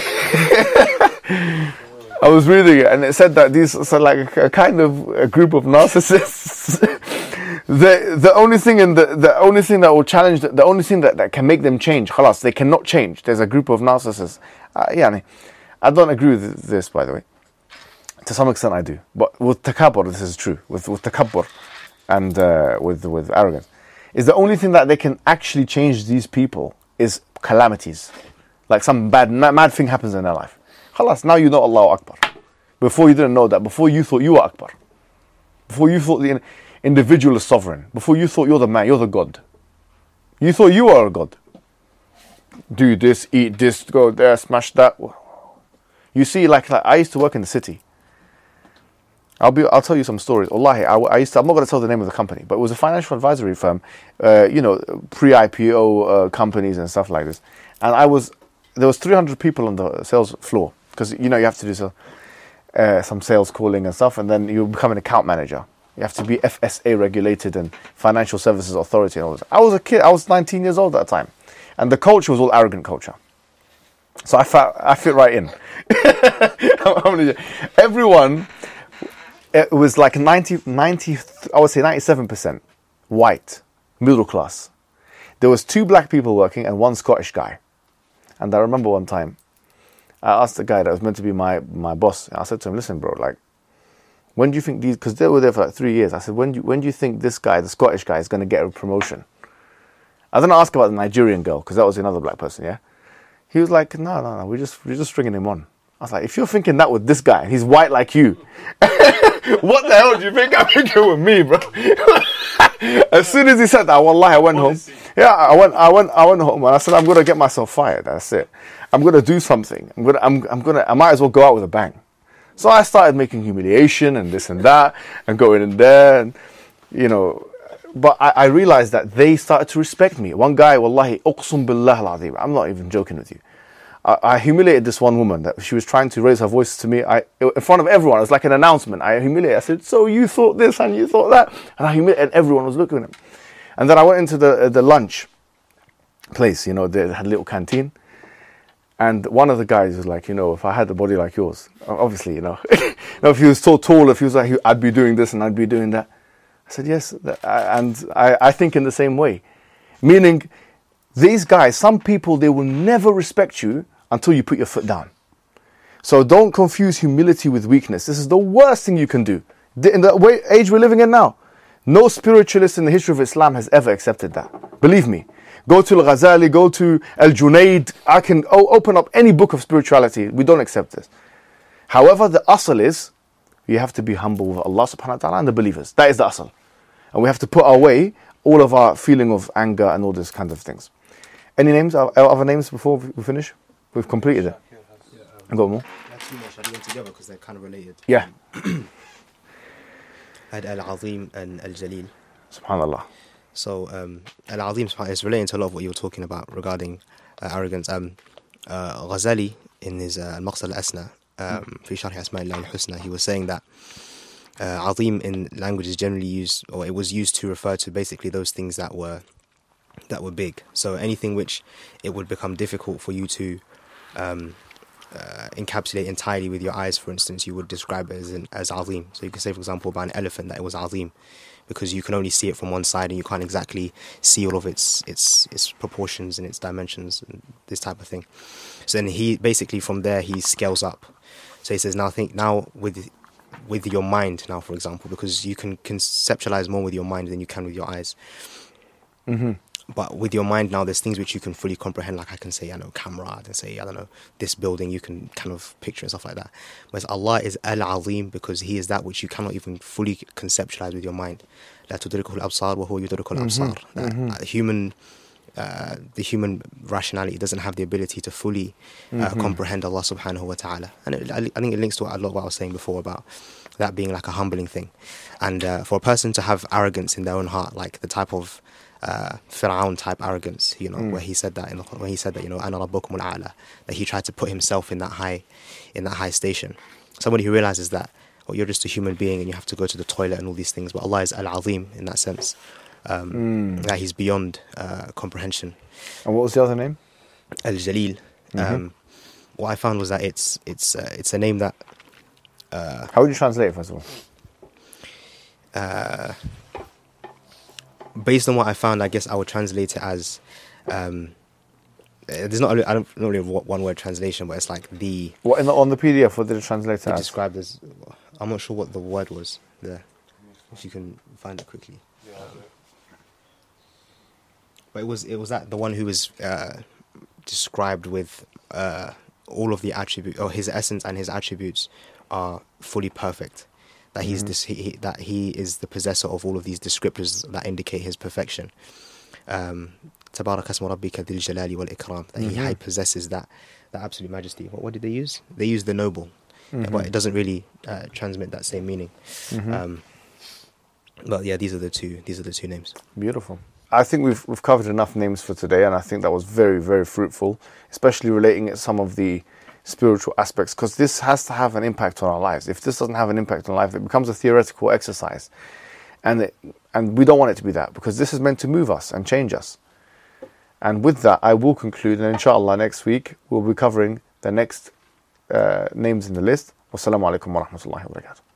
I was reading it, and it said that these are so like a, a kind of a group of narcissists. the the only thing in the the only thing that will challenge the, the only thing that, that can make them change, khalas, they cannot change. There's a group of narcissists. Uh, yeah, I don't agree with this, by the way. To some extent, I do. But with takabbur, this is true. With with takabbur and uh, with with arrogance, is the only thing that they can actually change these people is calamities. Like some bad mad thing happens in their life. Khalas, now you know Allahu Akbar. Before you didn't know that. Before you thought you were Akbar. Before you thought the individual is sovereign. Before you thought you're the man, you're the God. You thought you are a God. Do this, eat this, go there, smash that. You see, like, like I used to work in the city. I'll be. I'll tell you some stories. Wallahi, I, I used to. I'm not going to tell the name of the company, but it was a financial advisory firm. Uh, you know, pre-I P O uh, companies and stuff like this. And I was. There was three hundred people on the sales floor because you know you have to do so, uh, some sales calling and stuff, and then you become an account manager. You have to be F S A regulated and Financial Services Authority and all this. I was a kid. I was nineteen years old at the time, and the culture was all arrogant culture. So I fit, I fit right in. Everyone, it was like ninety, ninety, I would say ninety-seven percent white, middle class. There was two black people working and one Scottish guy. And I remember one time, I asked the guy that was meant to be my, my boss, I said to him, listen, bro, like, when do you think these, because they were there for like three years, I said, when do you, when do you think this guy, the Scottish guy, is going to get a promotion? I didn't ask about the Nigerian girl, because that was another black person, yeah? He was like, no, no, no, we're just, we're just stringing him on. I was like, if you're thinking that with this guy, he's white like you, what the hell do you think I'm thinking with me, bro? As soon as he said that, wallahi, I went home. Yeah, I went, I went, I went home, and I said, I'm gonna get myself fired. That's it. I'm gonna do something. I'm gonna, I'm, I'm gonna, I might as well go out with a bang. So I started making humiliation and this and that, and going in there, and you know. But I, I realized that they started to respect me. One guy, wallahi, uqsum billah al-azim, I'm not even joking with you. I, I humiliated this one woman that she was trying to raise her voice to me. I, in front of everyone, it was like an announcement. I humiliated. I said, so you thought this and you thought that, and I humiliated. And everyone was looking at him. And then I went into the uh, the lunch place. You know, they had a little canteen. And one of the guys was like, you know, if I had a body like yours, obviously, you know, you know, if he was so tall, if he was like, I'd be doing this and I'd be doing that. I said, yes, and I, I think in the same way. Meaning, these guys, some people, they will never respect you until you put your foot down. So don't confuse humility with weakness. This is the worst thing you can do. In the way, age we're living in now, no spiritualist in the history of Islam has ever accepted that. Believe me. Go to Al-Ghazali, go to Al-Junaid. I can o- open up any book of spirituality. We don't accept this. However, the asl is, you have to be humble with Allah subhanahu wa ta'ala and the believers. That is the asl. And we have to put away all of our feeling of anger and all these kinds of things. Any names, other names before we finish? We've completed it. I got more? That's too much. I do them together because they're kind of related. Yeah. I had Al-Azim and Al-Jalil. SubhanAllah. So um, Al-Azim is relating to a lot of what you were talking about regarding uh, arrogance. Um, uh, Ghazali, in his uh, Al-Maqsad Al-Asna, um, fi Sharh Asma'illah Al-Husna, he was saying that uh, Azim in language is generally used, or it was used to refer to basically those things that were that were big. So anything which it would become difficult for you to um, uh, encapsulate entirely with your eyes, for instance, you would describe it as, an, as Azim. So you could say, for example, about an elephant that it was Azim, because you can only see it from one side and you can't exactly see all of its its its proportions and its dimensions and this type of thing. So then he basically from there he scales up. So he says, now think now with with your mind now, for example, because you can conceptualize more with your mind than you can with your eyes. Mm-hmm. But with your mind now, there's things which you can fully comprehend. Like I can say, I know, camera, and say, I don't know, this building, you can kind of picture and stuff like that. Whereas Allah is Al-Azim because He is that which you cannot even fully conceptualize with your mind. لا تدركه الأبصار وهو يدرك الأبصار. That uh, human, uh, the human rationality doesn't have the ability to fully uh, mm-hmm. comprehend Allah subhanahu wa ta'ala. And it, I think it links to what, a lot of what I was saying before about that being like a humbling thing. And uh, for a person to have arrogance in their own heart, like the type of Uh, Fir'aun type arrogance, you know, mm. where he said that in the, when he said that, you know, Ana Rabbukum al-A'la, that he tried to put himself in that high, in that high station. Somebody who realizes that, oh, you're just a human being and you have to go to the toilet and all these things, but Allah is Al-Azim in that sense, um, mm. that He's beyond uh, comprehension. And what was the other name? Al-Jalil. Mm-hmm. Um, what I found was that it's it's uh, it's a name that. Uh, How would you translate it, first of all? Uh, Based on what I found, I guess I would translate it as um, there's not I don't not really one word translation, but it's like the what in the, on the P D F. What did it translate it as? Described as I'm not sure what the word was there. If you can find it quickly, um, but it was it was that the one who was uh, described with uh, all of the attributes, or his essence and his attributes are fully perfect. That he's mm-hmm. this, he, he, that he is the possessor of all of these descriptors that indicate his perfection. Um, Tabarak asma rabbika dhil jalali wal ikram. That he, he possesses that, that absolute majesty. What, what did they use? They used the noble, mm-hmm. but it doesn't really uh, transmit that same meaning. Mm-hmm. Um, but yeah, these are the two. These are the two names. Beautiful. I think we've we've covered enough names for today, and I think that was very very fruitful, especially relating it some of the spiritual aspects, because this has to have an impact on our lives. If this doesn't have an impact on life, it becomes a theoretical exercise. And, it, and we don't want it to be that, because this is meant to move us and change us. And with that, I will conclude, and inshallah next week we'll be covering the next uh, names in the list. Wassalamu alaikum wa rahmatullahi wa barakatuh.